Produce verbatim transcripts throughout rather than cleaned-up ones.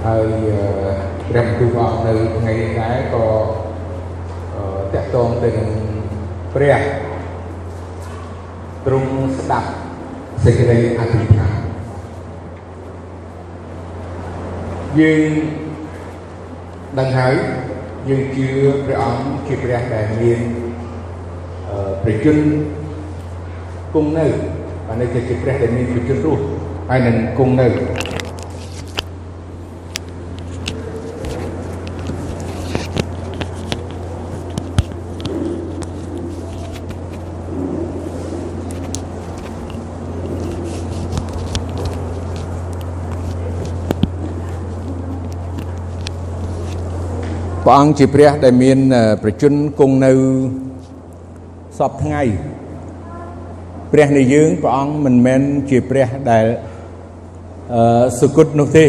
ហើយព្រះបន្ទូលព្រះអង្គនៅថ្ងៃនេះដែរក៏តាក់ទងទៅនឹងព្រះទ្រង់ស្ដាប់សេចក្តីអធិដ្ឋានយើងដឹងហើយយើងជឿព្រះអង្គជាព្រះដែលមានព្រះជន្មគង់នៅបានន័យថាជាព្រះដែលមានព្រះជន្មរស់ហើយនឹងគង់នៅព្រះអង្គជាព្រះដែលមានប្រជញ្ញគង់នៅសពថ្ងៃព្រះនៃយើងព្រះអង្គមិនមែនជាព្រះដែលអឺសុគតនោះទេ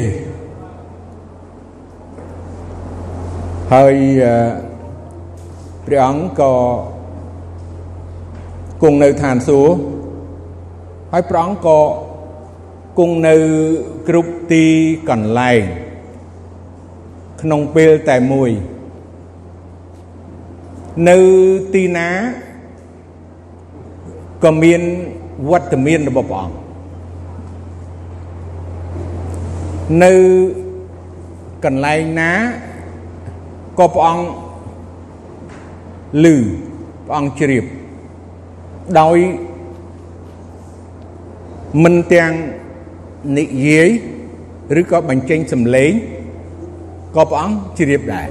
ហើយព្រះអង្គក៏គង់នៅឋានសួគ៌ហើយព្រះអង្គក៏គង់នៅគ្រប់ទីកន្លែងក្នុងពេលតែមួយនៅទីណាក៏មានវត្តមានរបស់ព្រះអង្គនៅកន្លែងណាក៏ព្រះអង្គឮព្រះអង្គជ្រាបដោយមិនទាំងនិយាយឬក៏បញ្ចេញសំឡេងក៏ព្រះអង្គជ្រាបដែរ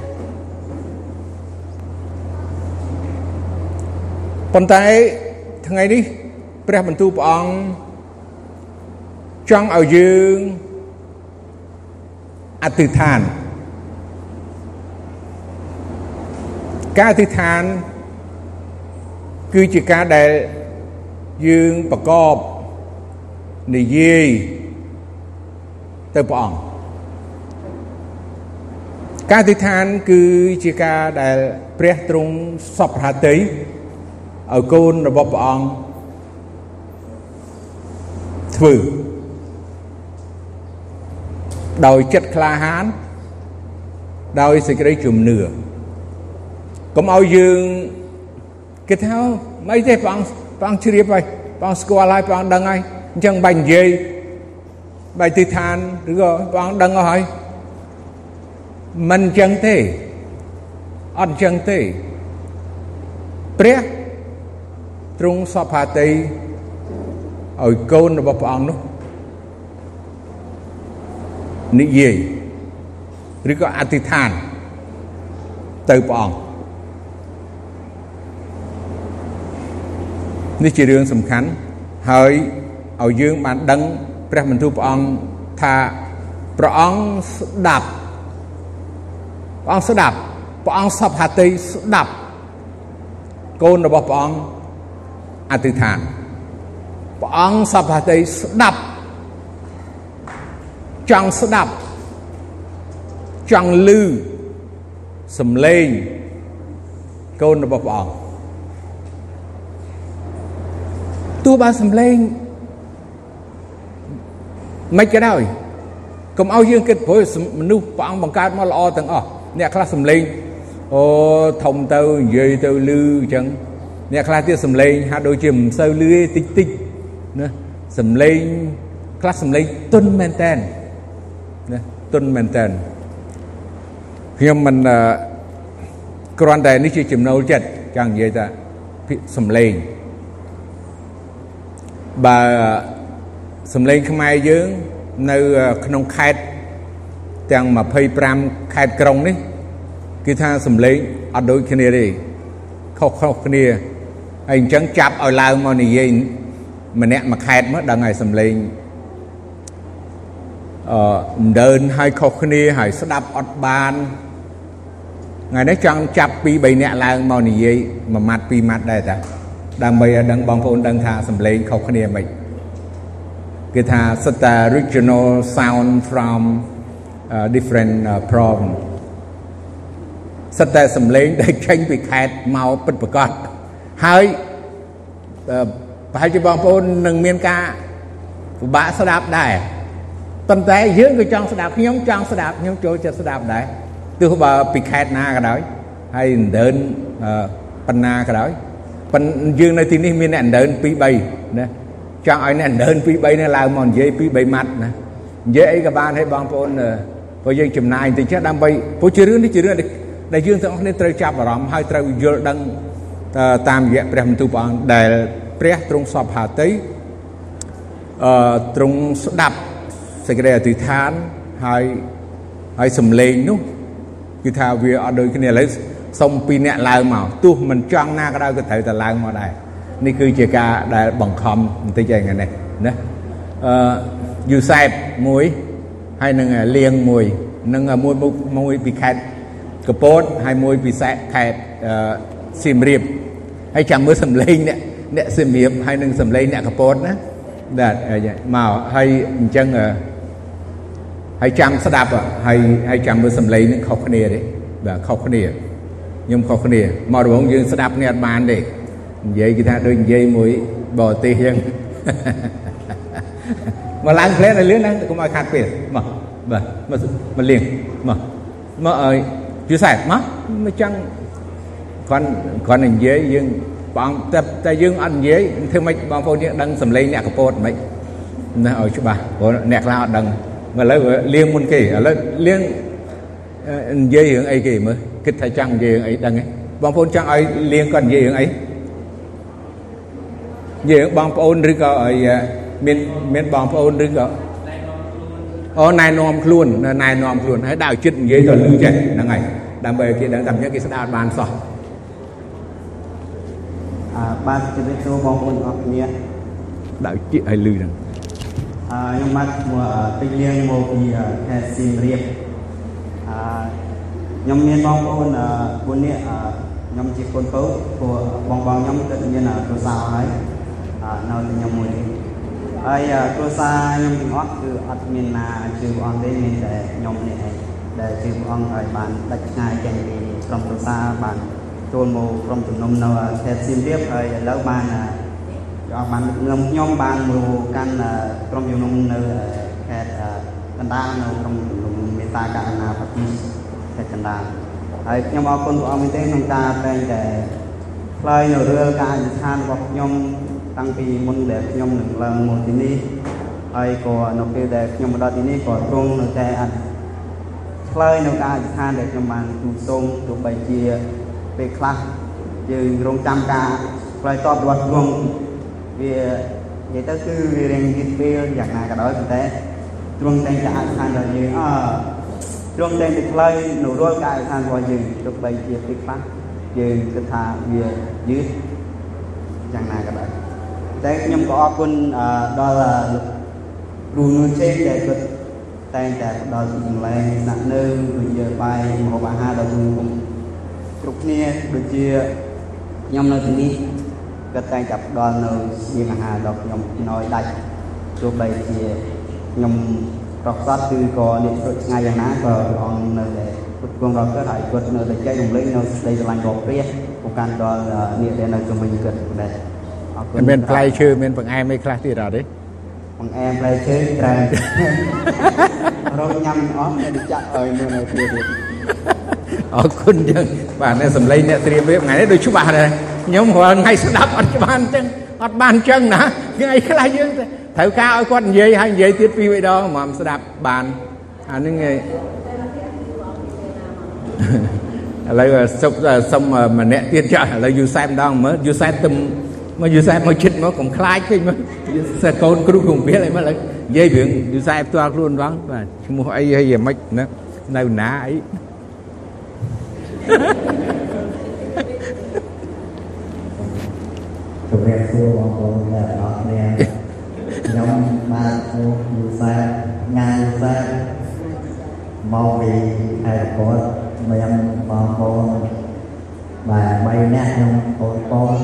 ប៉ុន្តែថ្ងៃនេះព្រះបន្ទូលព្រះអង្គចង់ឲ្យយើងអធិដ្ឋានការអធិដ្ឋានគឺជាការដែលយើងប្រកបនិយាយទៅព្រះអង្គការអធិដ្ឋានគឺជាការដែលព្រះទ្រង់សពហត្ថីឲ្យកូនរបស់ព្រះអង្គធ្វើដោយចិត្តក្លាហានដោយសេចក្តីជំនឿកុំឲ្យយើងគិតថាមិនទេព្រះអង្គព្រះអង្គជ្រាបហើយព្រះអង្គស្គាល់ហើយព្រះអង្គដឹងហើយអញ្ចឹងបាញ់និយាយបាញ់អធិដ្ឋានឬក៏ព្រះអង្គដឹងហើយមិនអញ្ចឹងទេអត់អញ្ចឹងទេព្រះទ្រង់សពហត្ថីឲ្យកូនរបស់ព្រះអង្គនោះនិយាយឬក៏អធិដ្ឋានទៅព្រះអង្គនេះជារឿងសំខាន់ហើយឲ្យយើងបានដឹងព្រះបន្ទូលព្រះអង្គថាព្រះអង្គស្ដាប់ព្រះអង្គស្ដាប់ព្រះអង្គសពហត្ថីស្ដាប់កូនរបស់ព្រះអង្គអធិដ្ឋានព្រះអង្គសពហត្ថីស្ដាប់ចង់ស្ដាប់ចង់ឮសំឡេងកូនរបស់ព្រះអង្គទោះបើសំឡេងមិនក៏ដោយកុំឲ្យយើងគិតព្រោះមនុស្សព្រះអង្គបង្កើតមកល្អទាំងអស់អ្នកខ្លះសំឡេងអូធំទៅនិយាយទៅឮអញ្ចឹងអ្នកខ្លះទៀតសំឡេងហាក់ដូចជាមិនសូវឮទេតិចតិចណាសំឡេងខ្លះសំឡេងទន់មែនតើណាទន់មែនតើខ្ញុំមិនគ្រាន់តែនេះជាចំណូលចិត្តចង់និយាយថាសំឡេងបើសំឡេងខ្មែរយើងនៅក្នុងខេត្តទាំងยี่สิบห้าខេត្តក្រុងនេះគឺថាសំឡេងអត់ដូចគ្នាទេខុសៗគ្នាហើយអញ្ចឹងចាប់ឲ្យឡើងមកនិយាយម្នាក់មួយខេត្តមកដឹងហើយសំឡេងអឺដើនឲ្យខុសគ្នាហើយស្ដាប់អត់បានថ្ងៃនេះចង់ចាប់ពីរបីនាក់ឡើងមកនិយាយមួយម៉ាត់ពីរម៉ាត់ដែរតាដើម្បីឲ្យដឹងបងប្អូនដឹងថាសំឡេងខុសគ្នាមិនគេថាសិតតែ regional sound from uh, different uh, problem សិតតែសំឡេងដែលចេញពីខេត្តមកពិតប្រាកដហើយប្រហែលជាបងប្អូននឹងមានការពិបាកស្ដាប់ដែរប៉ុន្តែយើងក៏ចង់ស្ដាប់ខ្ញុំចង់ស្ដាប់ខ្ញុំចូលចិត្តស្ដាប់ដែរទោះបើពីខេត្តណាក៏ដោយហើយអណ្ដើនប៉ុណ្ណាក៏ដោយប៉ុន្តែយើងនៅទីនេះមានអ្នកអណ្ដើនពីរបីណាចង់ឲ្យអ្នកអណ្ដើនពីរបីនេះឡើងមកនិយាយពីរបីម៉ាត់ណានិយាយអីក៏បានឲ្យបងប្អូនព្រោះយើងចំណាយបន្តិចចេះដើម្បីព្រោះជារឿងនេះជារឿងដែលយើងទាំងអស់គ្នាត្រូវចាប់អារម្មណ៍ហើយត្រូវយល់ដឹងតាមរយៈព្រះបន្ទូលព្រះអង្គដែលព្រះទ្រង់សពហាតីអឺទ្រង់ស្ដាប់សេចក្តីអធិដ្ឋានហើយហើយសំឡេងនោះគឺថាវាអត់ដូចគ្នាឥឡូវសុំពីរអ្នកឡើងមកទោះមិនចង់ណាក៏ដោយក៏ត្រូវតែឡើងមកដែរនេះគឺជាការដែលបង្ខំបន្តិចឯងនេះណាអឺយូសែបមួយហើយនឹងលៀងមួយនឹងមួយមួយពីខេត្តកពតហើយមួយពីខេត្តសៀមរាបហើយចាំមើលសំឡេងអ្នកអ្នកសៀមរាបហើយនឹងសំឡេងអ្នកកពតណាបាទមកហើយអញ្ចឹងហើយចាំស្ដាប់ហើយហើយចាំមើលសំឡេងនឹងខុសគ្នាទេបាទខុសគ្នាខ្ញុំខុសគ្នាមករងយើងស្ដាប់គ្នាអត់បានទេនិយាយគេថាដូចនិយាយមួយបរទេសអញ្ចឹងមកឡើងផ្លែនៅលឿនណាកុំឲ្យខាត់ពេលមកបាទមកមកលៀងមកមកឲ្យយូសែបមកមកចង់គាត់គាត់និយាយយើងបងតែតែយើងអត់និយាយធ្វើម៉េចបងប្អូនយើងដឹងសំឡេងអ្នកកពតមិនណាឲ្យច្បាស់ព្រោះអ្នកខ្លះអត់ដឹងឥឡូវលៀងមុនគេឥឡូវលៀងនិយាយរឿងអីគេមើលគិតថាចង់និយាយរឿងអីដឹងទេបងប្អូនចង់ឲ្យលៀងគាត់និយាយរឿងអីនិយាយរឿងបងប្អូនឬក៏ឲ្យមានមានបងប្អូនឬក៏អូណែនាំខ្លួនណែនាំខ្លួនហើយដាក់ចិត្តនិយាយទៅលឺចេះហ្នឹងហើយដើម្បីគេដឹងតែអញ្ចឹងគេស្ដាប់បានសោះអឺបាទជម្រាបសួរបងប្អូនអរគ្នាដាក់ចិត្តឲ្យលឺហ្នឹងអឺខ្ញុំមកពេញលៀងមកពីខេត្តសៀមរាបអឺខ្ញុំមានបងប្អូនbốnនាក់ខ្ញុំជាកូនពៅព្រោះបងបងខ្ញុំគាត់មានគ្រួសារហើយនៅតែខ្ញុំមួយនេះហើយគ្រួសារខ្ញុំទាំងអស់គឺអត់មានណាជឿព្រះអង្គទេមានតែខ្ញុំនេះឯងដែលជឿព្រះអង្គឲ្យបានដាច់ឆ្ងាយចេញពីក្រុមគ្រួសារបានចូលមកក្រុមជំនុំនៅខេត្តសៀមរាបហើយឥឡូវបានអស់បានខ្ញុំខ្ញុំបានមកកាន់ក្រុមជំនុំនៅខេត្តកណ្ដាលនៅក្រុមជំនុំមេតាកណ្ដាលប្រទេសខេត្តកណ្ដាលហើយខ្ញុំអរគុណព្រះអង្គមែនទេក្នុងការតែងតែឆ្លើយនៅរឿងការអធិដ្ឋានរបស់ខ្ញុំតាំងពីមុនដែលខ្ញុំនឹងឡើងមកទីនេះហើយក៏នៅពេលដែលខ្ញុំមកដល់ទីនេះក៏ទ្រង់នៅតែអត់ឆ្លើយនៅការអធិដ្ឋានដែលខ្ញុំបានទូលសូមទោះបីជាពេលខ្លះយើងរងចាំការឆ្លើយតបរបស់ទ្រង់វានិយាយទៅគឺវារៀងយឺតពេលយ៉ាងណាក៏ដោយប៉ុន្តែទ្រង់តែងតែអធិដ្ឋានដល់យើងអឺទ្រង់តែងតែឆ្លើយនៅរាល់ការអធិដ្ឋានរបស់យើងទោះបីជាពេលខ្លះយើងគិតថាវាយឺតយ៉ាងណាក៏ដោយតែខ្ញុំក៏អរគុណដល់គ្រូនួនជេដែលគាត់តែងតែផ្ដល់សំឡេងស្នាក់នៅដូចជាបាយម្ហូបអាហារដល់គ្រូគ្រប់គ្នាដូចជាខ្ញុំនៅទីនេះគាត់តែងតែផ្ដល់នៅស្បៀងអាហារដល់ខ្ញុំណយដាច់ទោះបីជាខ្ញុំប្រកបគឺក៏នេះព្រឹកថ្ងៃយ៉ាងណាក៏ព្រះអង្គនៅតែគ្រប់គ្រងដល់គាត់ហើយគាត់នៅតែចែករំលែកនៅសេចក្តីស្រឡាញ់របស់ព្រះមកកាន់ដល់អ្នកដែលនៅជុំវិញគាត់ដែរមានផ្លែឈើមានបង្អែមអីខ្លះទៀតអត់ទេបង្អែមផ្លែឈើច្រើនរកញ៉ាំអស់តែចាក់ឲ្យនៅនៅទៀតអរគុណយើងបាទអ្នកសម្លេងអ្នកត្រៀមវាថ្ងៃនេះដូចច្បាស់ដែរខ្ញុំរាល់ថ្ងៃស្ដាប់អត់ច្បាស់អញ្ចឹងអត់បានអញ្ចឹងណាថ្ងៃខ្លះយើងត្រូវការឲ្យគាត់និយាយហើយនិយាយទៀតពីរបីដងមកស្ដាប់បានអាហ្នឹងឯងឥឡូវសុំសុំម្នាក់ទៀតចាស់ឥឡូវយូសែតម្ដងមើលយូសែបទៅមកយូសែបមកជិតមកកុំខ្លាចពេកមើលសិស្សកូនគ្រូគង្វាលអីមើលឥឡូវនិយាយរឿងយូសែបផ្ទាល់ខ្លួនផងបាទឈ្មោះអីហើយយ៉ាងម៉េចណានៅណាអីជម្រាបសួរបងប្អូនអ្នកទាំងអស់គ្នាខ្ញុំបាទឈ្មោះយូសែបងាយូសែបមកពីខេត្តកោះមានបងប្អូនបាទបីនាក់ខ្ញុំបងប្អូន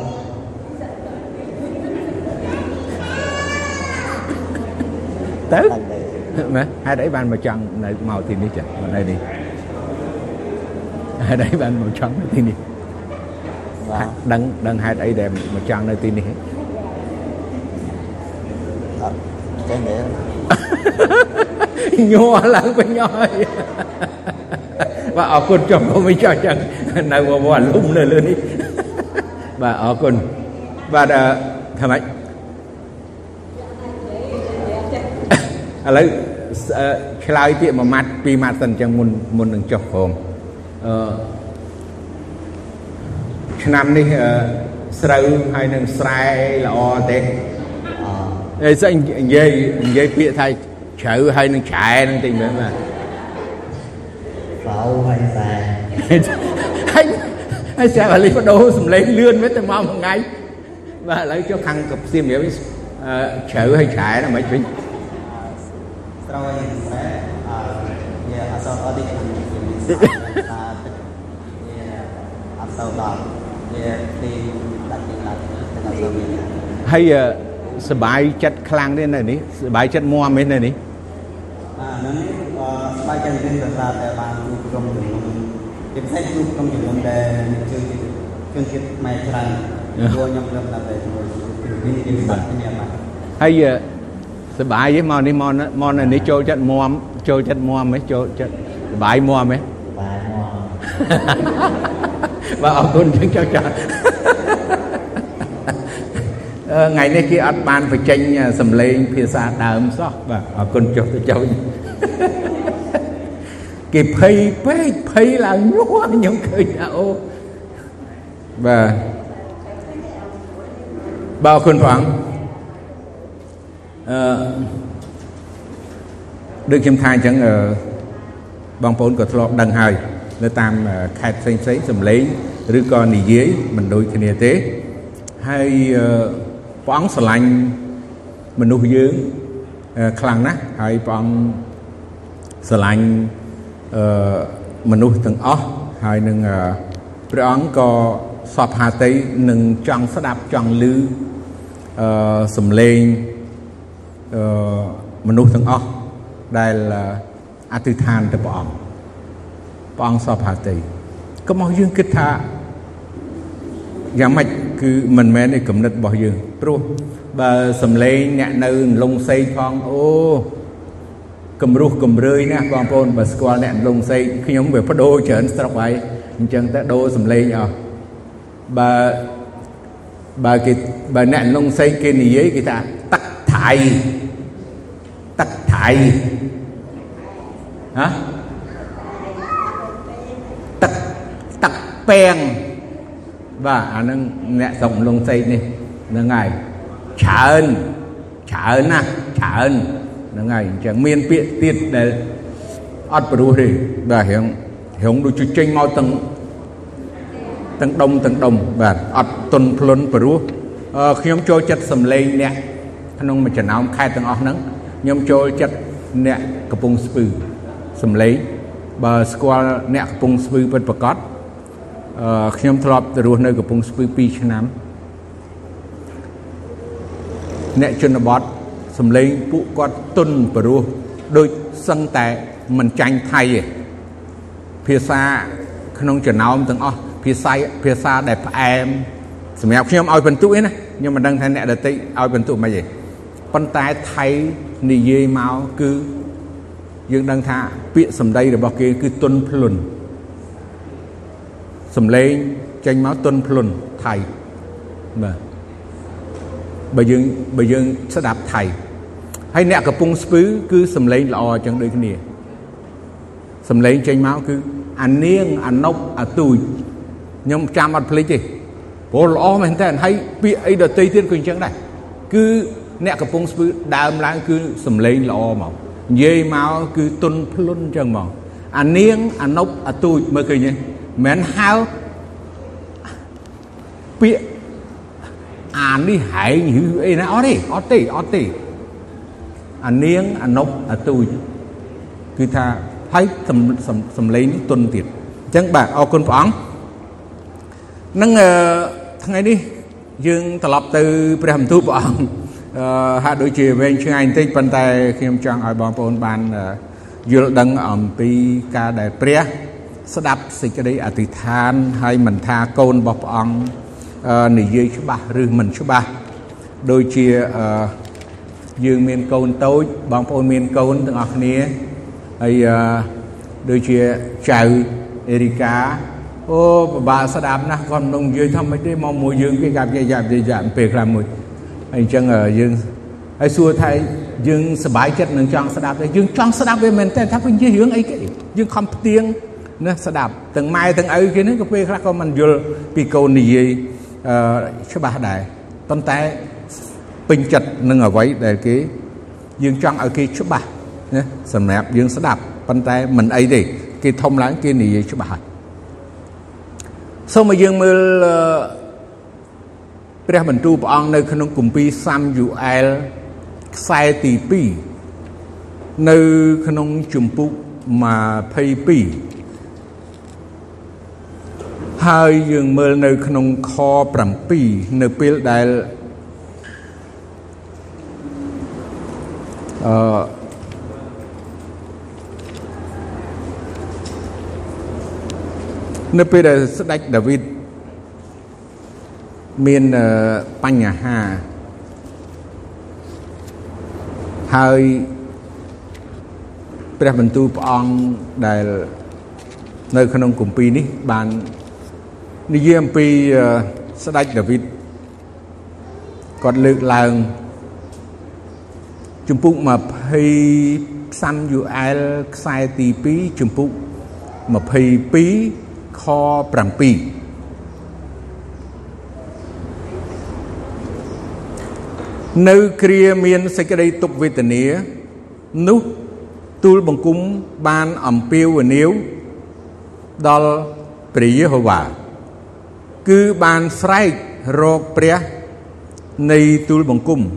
ទៅមែនហេតុអីបានមកចង់នៅមកទីនេះចាមកនៅនេះហេតុអីបានមកចង់នៅទីនេះដឹងដឹងហេតុអីដែលមកចង់នៅទីនេះអត់ចេះទេញ័រឡើងវិញអស់បាទអរគុណចុះកុំឲ្យចោះចឹងនៅវវលុំនៅលើនេះបាទអរគុណបាទថាម៉េចឥឡូវឆ្លើយពាក្យមួយម៉ាត់ពីរម៉ាត់សិនចឹងមុនមុននឹងចុះក្រមអឺឆ្នាំនេះស្រូវហើយនឹងស្រែល្អទេអេស្អីនិយាយនិយាយពាក្យថាជ្រៅហើយនឹងឆែនឹងតិចមែនបាទសៅហើយស្រែហើយហើយស្រាប់លីបដូរសំឡេងលឿនមែនតែមកមួយថ្ងៃបាទឥឡូវចុះខាងកសៀមរាបជ្រៅហើយឆែណាមិនវិញស្រូវហើយស្រែអឺវាអសអត់ទេអត់ទៅដល់វាទីដាច់ទីដាច់តែដល់ទៅហើយសបាយចិត្តខ្លាំងទេនៅនេះសបាយចិត្តមួមទេនៅនេះអានៅនេះសបាយចិត្តទេដោយសារតែបានជួបក្រុមជំនុំពិសេសជួបក្រុមជំនុំដែលជួយជនជាតិខ្មែរច្រើនព្រោះខ្ញុំរំលឹកតែជាមួយនេះនេះវិបត្តិនេះមកហើយសបាយទេមកនេះមកមកនៅនេះចូលចិត្តមួមចូលចិត្តមួមហ៎ចូលចិត្តសបាយមួមហ៎បាយមួមបាទអរគុណចឹងចោះចាថ្ងៃនេះគេអត់បានបញ្ចេញសម្លេងភាសាដើមសោះបាទអរគុណចុះទៅចុះគេភ័យពេកភ័យឡើងញ័រខ្ញុំឃើញថាអូបាទបាទអរគុណព្រះអង្គអឺដូចខ្ញុំថាអញ្ចឹងបងប្អូនក៏ធ្លាប់ដឹងហើយនៅតាមខេត្តផ្សេងផ្សេងសម្លេងឬក៏និយាយមិនដូចគ្នាទេហើយព្រះអង្គស្រឡាញ់មនុស្សយើងខ្លាំងណាស់ហើយព្រះអង្គស្រឡាញ់មនុស្សទាំងអស់ហើយនឹងព្រះអង្គក៏សពហាតីនឹងចង់ស្ដាប់ចង់ឮសំឡេងមនុស្សទាំងអស់ដែលអធិដ្ឋានទៅព្រះអង្គព្រះអង្គសពហាតីកុំឲ្យយើងគិតថាយ៉ាងម៉េចគឺមិនមែនឯគំនិតរបស់យើងព្រោះបើសំឡេងអ្នកនៅលងសីផងអូគំរោះគំរើយណាស់បងប្អូនបើស្គាល់អ្នកលងសីខ្ញុំវាបដូរច្រើនស្រុកហើយអញ្ចឹងតែដូរសំឡេងអស់បើបើគេបើអ្នកលងសីគេនិយាយគេថាទឹកថៃទឹកថៃហ៎ទឹកទឹកពេងបាទអានឹងអ្នកស្រុកលងសីនេះហ្នឹងហើយច្រើនច្រើនណាស់ច្រើនហ្នឹងហើយអញ្ចឹងមានពាក្យទៀតដែលអត់ព្រោះទេបាទរៀងរៀងដូចចេញមកទាំងទាំងដុំទាំងដុំបាទអត់ទុនភ្លុនព្រោះខ្ញុំចូលចិត្តសំឡេងអ្នកក្នុងមួយចំណោមខេត្តទាំងអស់ហ្នឹងខ្ញុំចូលចិត្តអ្នកកំពង់ស្ពឺសំឡេងបើស្គាល់អ្នកកំពង់ស្ពឺពិតប្រាកដអឺខ្ញុំធ្លាប់ទៅរស់នៅកំពង់ស្ពឺពីរឆ្នាំអ្នកជនបទសំឡេងពួកគាត់ទុនព្រោះដូចសឹងតែមិនចាញ់ថៃទេភាសាក្នុងចំណោមទាំងអស់ភាសាភាសាដែលផ្អែមសម្រាប់ខ្ញុំឲ្យបន្ទុកឯណាខ្ញុំមិនដឹងថាអ្នកដទៃឲ្យបន្ទុកមិនទេប៉ុន្តែថៃនិយាយមកគឺយើងដឹងថាពាក្យសម្ដីរបស់គេគឺទុនភ្លុនសំឡេងចេញមកទុនភ្លុនថៃបាទបើយើងបើយើងស្ដាប់ថៃហើយអ្នកកំពុងស្ពឺគឺសំឡេងល្អអញ្ចឹងដូចគ្នាសំឡេងចេញមកគឺអានាងអានុបអាទូចខ្ញុំចាំអត់ភ្លេចទេព្រោះល្អមែនតើហើយពាក្យអីដទៃទៀតក៏អញ្ចឹងដែរគឺអ្នកកំពុងស្ពឺដើមឡើងគឺសំឡេងល្អមកនិយាយមកគឺទុនភ្លុនអញ្ចឹងមកអានាងអានុបអាទូចមើលឃើញទេមិនហៅពាក្យអានេះហែងឬអីណាអត់ទេអត់ទេអត់ទេអានាងអានុបអាទូចគឺថាហើយសំឡេងនេះទុនទៀតអញ្ចឹងបាទអរគុណព្រះអង្គនឹងថ្ងៃនេះយើងត្រឡប់ទៅព្រះបន្ទូលព្រះអង្គហាក់ដូចជាវែងឆ្ងាយបន្តិចប៉ុន្តែខ្ញុំចង់ឲ្យបងប្អូនបានយល់ដឹងអំពីការដែលព្រះស្ដាប់សេចក្តីអធិដ្ឋានហើយមិនថាកូនរបស់ព្រះអង្គនិយាយច្បាស់ឬមិនច្បាស់ដូចជាយើងមានកូនតូចបងប្អូនមានកូនទាំងអស់គ្នាហើយដូចជាចៅអេរីកាអូពិបាកស្ដាប់ណាស់គាត់មិននិយាយថាមិនទេមកមួយយើងគេកាប់យាយយ៉ាប់យាយយ៉ាប់ពេលខ្លះមួយហើយអញ្ចឹងយើងហើយសួរថាយើងសប្បាយចិត្តនឹងចង់ស្ដាប់ទេយើងចង់ស្ដាប់វាមែនទេថាវានិយាយរឿងអីគេយើងខំផ្ទៀងណាស្ដាប់ទាំងម៉ែទាំងឪគេហ្នឹងក៏ពេលខ្លះក៏មិនយល់ពីកូននិយាយអឺច្បាស់ដែរប៉ុន្តែពេញចិត្តនឹងអ្វីដែលគេយើងចង់ឲ្យគេច្បាស់ណាសម្រាប់យើងស្ដាប់ប៉ុន្តែមិនអីទេគេធំឡើងគេនិយាយច្បាស់ហើយសូមឲ្យយើងមើលព្រះបន្ទូលព្រះអង្គនៅក្នុងគម្ពីរសាមយូអែលខ្សែទីពីរនៅក្នុងជំពូកยี่สิบสองហើយយើងមើលនៅក្នុងខsevenនៅពេលដែលអឺនៅពេលដែលស្ដេចដាវីតមានបញ្ហាហើយព្រះបន្ទូលព្រះអង្គដែលនៅក្នុងគម្ពីរនេះបាននិយាយអំពីស្ដេចដាវីតគាត់លើកឡើងជំពូកยี่สิบសាមយូអែលខ្សែទីtwoជំពូកยี่สิบtwoខsevenនៅគ្រាមានសេចក្តីទុក្ខវេទនានោះទូលបង្គំបានអំពាវនាវដល់ព្រះយេហូវ៉ាគឺបានស្រែករកព្រះនៃទូលបង្គំ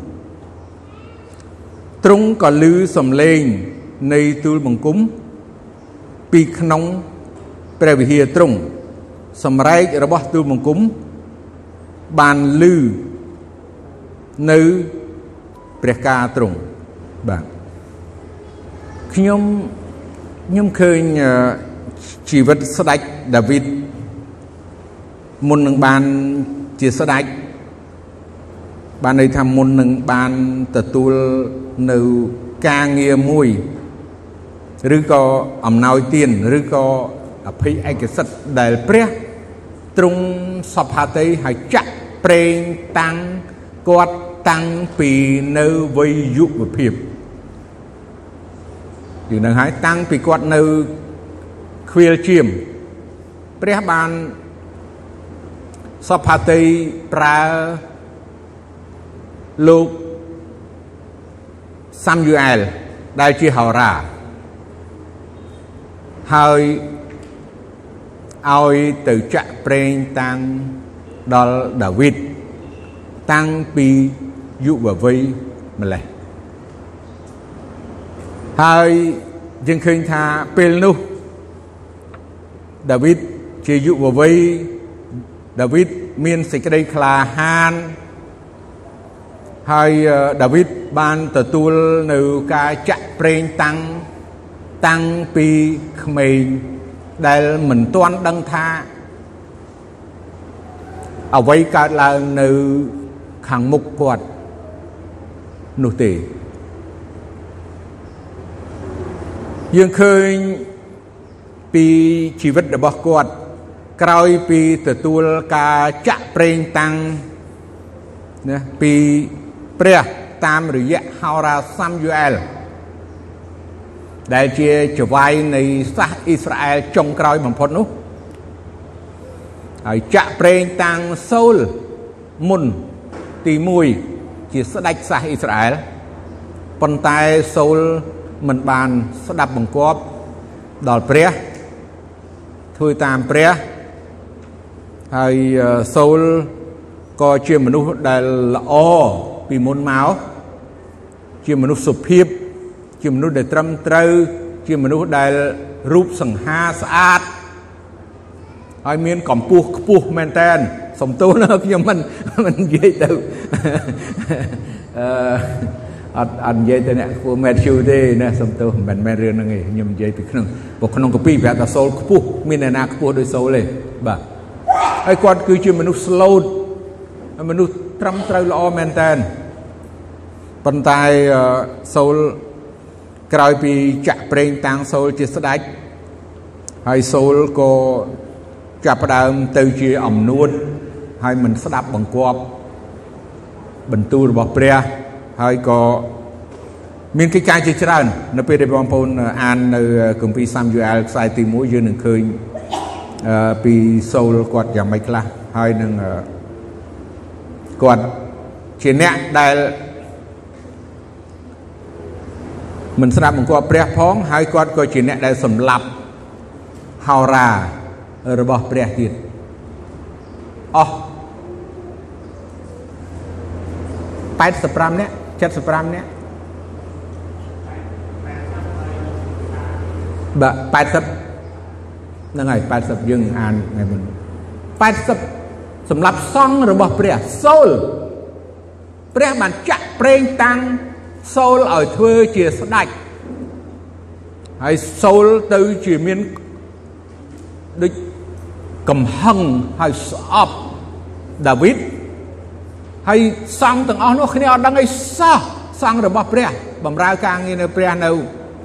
ទ្រង់ក៏ឮសំឡេងនៃទូលបង្គំពីក្នុងព្រះវិហារទ្រង់សម្រែករបស់ទូលបង្គំបានឮនៅព្រះការទ្រង់បាទខ្ញុំខ្ញុំឃើញជីវិតស្ដេចដាវីតមុននឹងបានជាស្ដេចបានន័យថាមុននឹងបានទទួលនៅការងារមួយឬក៏អំណោយទានឬក៏អភ័យឯកសិទ្ធិដែលព្រះទ្រង់សព្វហាតីឲ្យចាក់ប្រេងតាំងគាត់តាំងពីនៅវ័យយុវភាពយើងនឹងហើយតាំងពីគាត់នៅខ្វៀលជៀមព្រះបានសព្វហាតីប្រើលោកសាមយូអែលដែលជាហោរាហើយឲ្យទៅចាក់ប្រេងតាំងដល់ដាវីតតាំងពីយុវវ័យម្លេះហើយយើងឃើញថាពេលនោះដាវីតជាយុវវ័យដាវីតមានសេចក្តីក្លាហានហើយដាវីតបានទទួលនៅការចាក់ប្រេងតាំងតាំងពីក្មេងដែលមិនទាន់ដឹងថាអ្វីកើតឡើងនៅខាងមុខគាត់នោះទេយើងឃើញពីជីវិតរបស់គាត់ក្រោយពីទទួលការចាក់ប្រេងតាំងណាពីព្រះតាមរយៈហោរាសាមយូអែលដែលជាចៅហ្វាយនៃសាសអ៊ីស្រាអែលចុងក្រោយបំផុតនោះហើយចាក់ប្រេងតាំងសូលមុនទីoneជាស្ដេចសាសអ៊ីស្រាអែលប៉ុន្តែសូលមិនបានស្ដាប់បង្គាប់ដល់ព្រះធ្វើតាមព្រះហើយសូលក៏ជាមនុស្សដែលល្អពីមុនមកជាមនុស្សសុភាពជាមនុស្សដែលត្រឹមត្រូវជាមនុស្សដែលរូបសង្ហាស្អាតហើយមានកម្ពស់ខ្ពស់មែនតើសំទោសណាខ្ញុំមិនមិននិយាយទៅអឺអត់អត់និយាយទៅអ្នកខ្ពស់ Matthew ទេណាសំទោសមិនមែនរឿងហ្នឹងទេខ្ញុំនិយាយពីក្នុងព្រោះក្នុងកាពីប្រាប់ថាសូលខ្ពស់មានអ្នកណាខ្ពស់ដូចសូលទេបាទហើយគាត់គឺជាមនុស្ស slow មនុស្សត្រឹមត្រូវល្អមែនតើប៉ុន្តែសូលក្រោយពីចាក់ប្រេងតាំងសូលជាស្ដេចហើយសូលក៏ចាប់ផ្ដើមទៅជាអំនួតហើយមិនស្ដាប់បង្គាប់បន្ទូលរបស់ព្រះហើយក៏មានកិច្ចការជាច្រើននៅពេលដែលបងប្អូនអាននៅគម្ពីរសាមយូអែលខ្សែទីមួយយើងនឹងឃើញពីសូលគាត់យ៉ាងម៉េចខ្លះហើយនឹងគាត់ជាអ្នកដែលមិនស្ដាប់បង្គាប់ព្រះផងហើយគាត់ក៏ជាអ្នកដែលសម្លាប់ហោរារបស់ព្រះទៀតអស់แปดสิบห้าនាក់เจ็ดสิบห้าនាក់បាទแปดสิบហ្នឹងហើយแปดสิบយើងអានថ្ងៃមុនแปดสิบសម្រាប់សង្ឃរបស់ព្រះសូលព្រះបានចាក់ប្រេងតាំងសូលឲ្យធ្វើជាស្ដេចហើយសូលទៅជាមានដូចកំហឹងហើយស្អប់ដាវីតហើយសង្ឃទាំងអស់នោះគ្នាអត់ដឹងអីសោះសង្ឃរបស់ព្រះបម្រើការងារនៅព្រះនៅ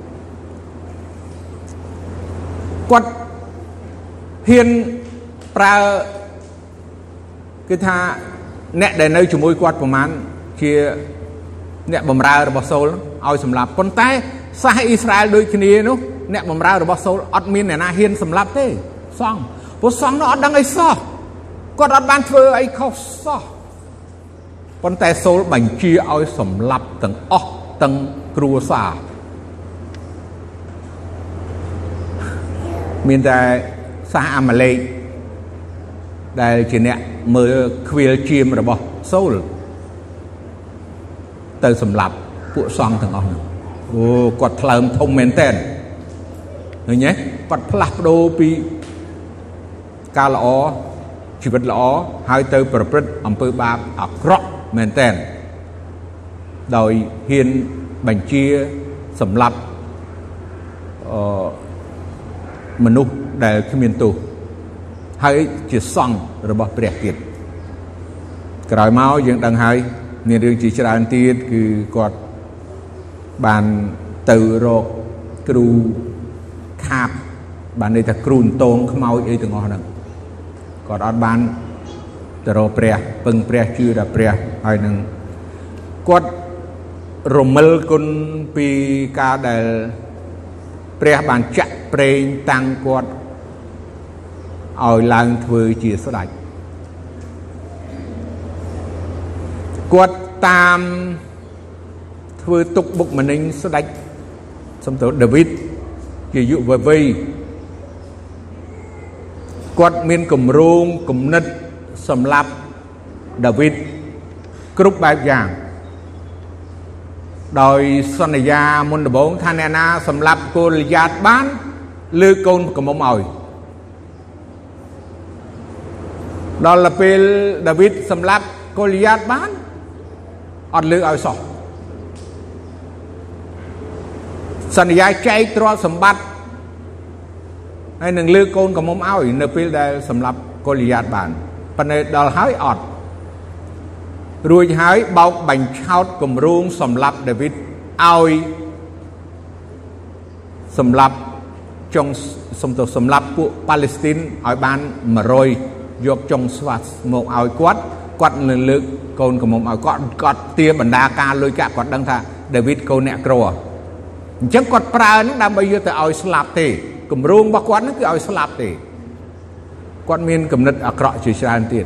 គាត់ហ៊ានប្រើគឺថាអ្នកដែលនៅជាមួយគាត់ប្រហែលជាអ្នកបម្រើរបស់សូលឲ្យសម្លាប់ប៉ុន្តែសាសអ៊ីស្រាអែលដូចគ្នានោះអ្នកបម្រើរបស់សូលអត់មានអ្នកណាហ៊ានសម្លាប់ទេសង្ឃព្រោះសង្ឃនោះអត់ដឹងអីសោះគាត់អត់បានធ្វើអីខុសសោះប៉ុន្តែសូលបញ្ជាឲ្យសម្លាប់ទាំងអស់ទាំងគ្រួសារមានតែសាសអាម៉ាឡេកដែលជាអ្នកមើលខ្វៀលជាមរបស់សូលទៅសម្លាប់ពួកសង្ឃទាំងអស់ហ្នឹងអូគាត់ថ្លើមធំមែនតើឃើញទេគាត់ផ្លាស់ប្ដូរពីការល្អជីវិតល្អហើយទៅប្រព្រឹត្តអំពើបាបអាក្រក់មែនតើដោយហ៊ានបញ្ជាសម្លាប់អឺមនុស្សដែលគ្មានទោសហើយជាសង្ឃរបស់ព្រះទៀតក្រោយមកយើងដឹងហើយមានរឿងជាច្រើនទៀតគឺគាត់បានទៅរកគ្រូខាបបានន័យថាគ្រូតងខ្មោចអីទាំងអស់ហ្នឹងគាត់អត់បានទៅរកព្រះពឹងព្រះជឿដល់ព្រះហើយនឹងគាត់រមិលគុណពីការដែលព្រះបានចាក់ប្រេងតាំងគាត់ឲ្យឡើងធ្វើជាស្ដេចគាត់តាមធ្វើទុកបុកម្នេញស្ដេចសំទោសដាវីតជាយុវវ័យគាត់មានគម្រោងគំនិតសម្រាប់ដាវីតគ្រប់បែបយ៉ាងដោយសន្យាមុនដំបូងថាអ្នកណាសម្លាប់កូលីយ៉ាតបានលើកូនកំមុំឲ្យដល់ពេលដាវីតសម្លាប់កូលីយ៉ាតបានអត់លើកឲ្យសោះសន្យាចែកទ្រព្យសម្បត្តិហើយនឹងលើកកូនកំមុំឲ្យនៅពេលដែលសម្លាប់កូលីយ៉ាតបានប៉ុន្តែដល់ហើយអត់រួចហើយបោកបញ្ឆោតគម្រោងសម្លាប់ដាវីតឲ្យសម្លាប់ចុងសំទោសសម្លាប់ពួកប៉ាឡេស្ទីនឲ្យបានone hundredយកចុងស្វាមកឲ្យគាត់គាត់នឹងលើកកូនកំមុំឲ្យគាត់គាត់ទាបណ្ដាការលុយកាក់គាត់ដឹងថាដាវីតកូនអ្នកក្រអញ្ចឹងគាត់ប្រើនឹងដើម្បីយកទៅឲ្យស្លាប់ទេគម្រោងរបស់គាត់នឹងគឺឲ្យស្លាប់ទេគាត់មានគំនិតអាក្រក់ជាច្រើនទៀត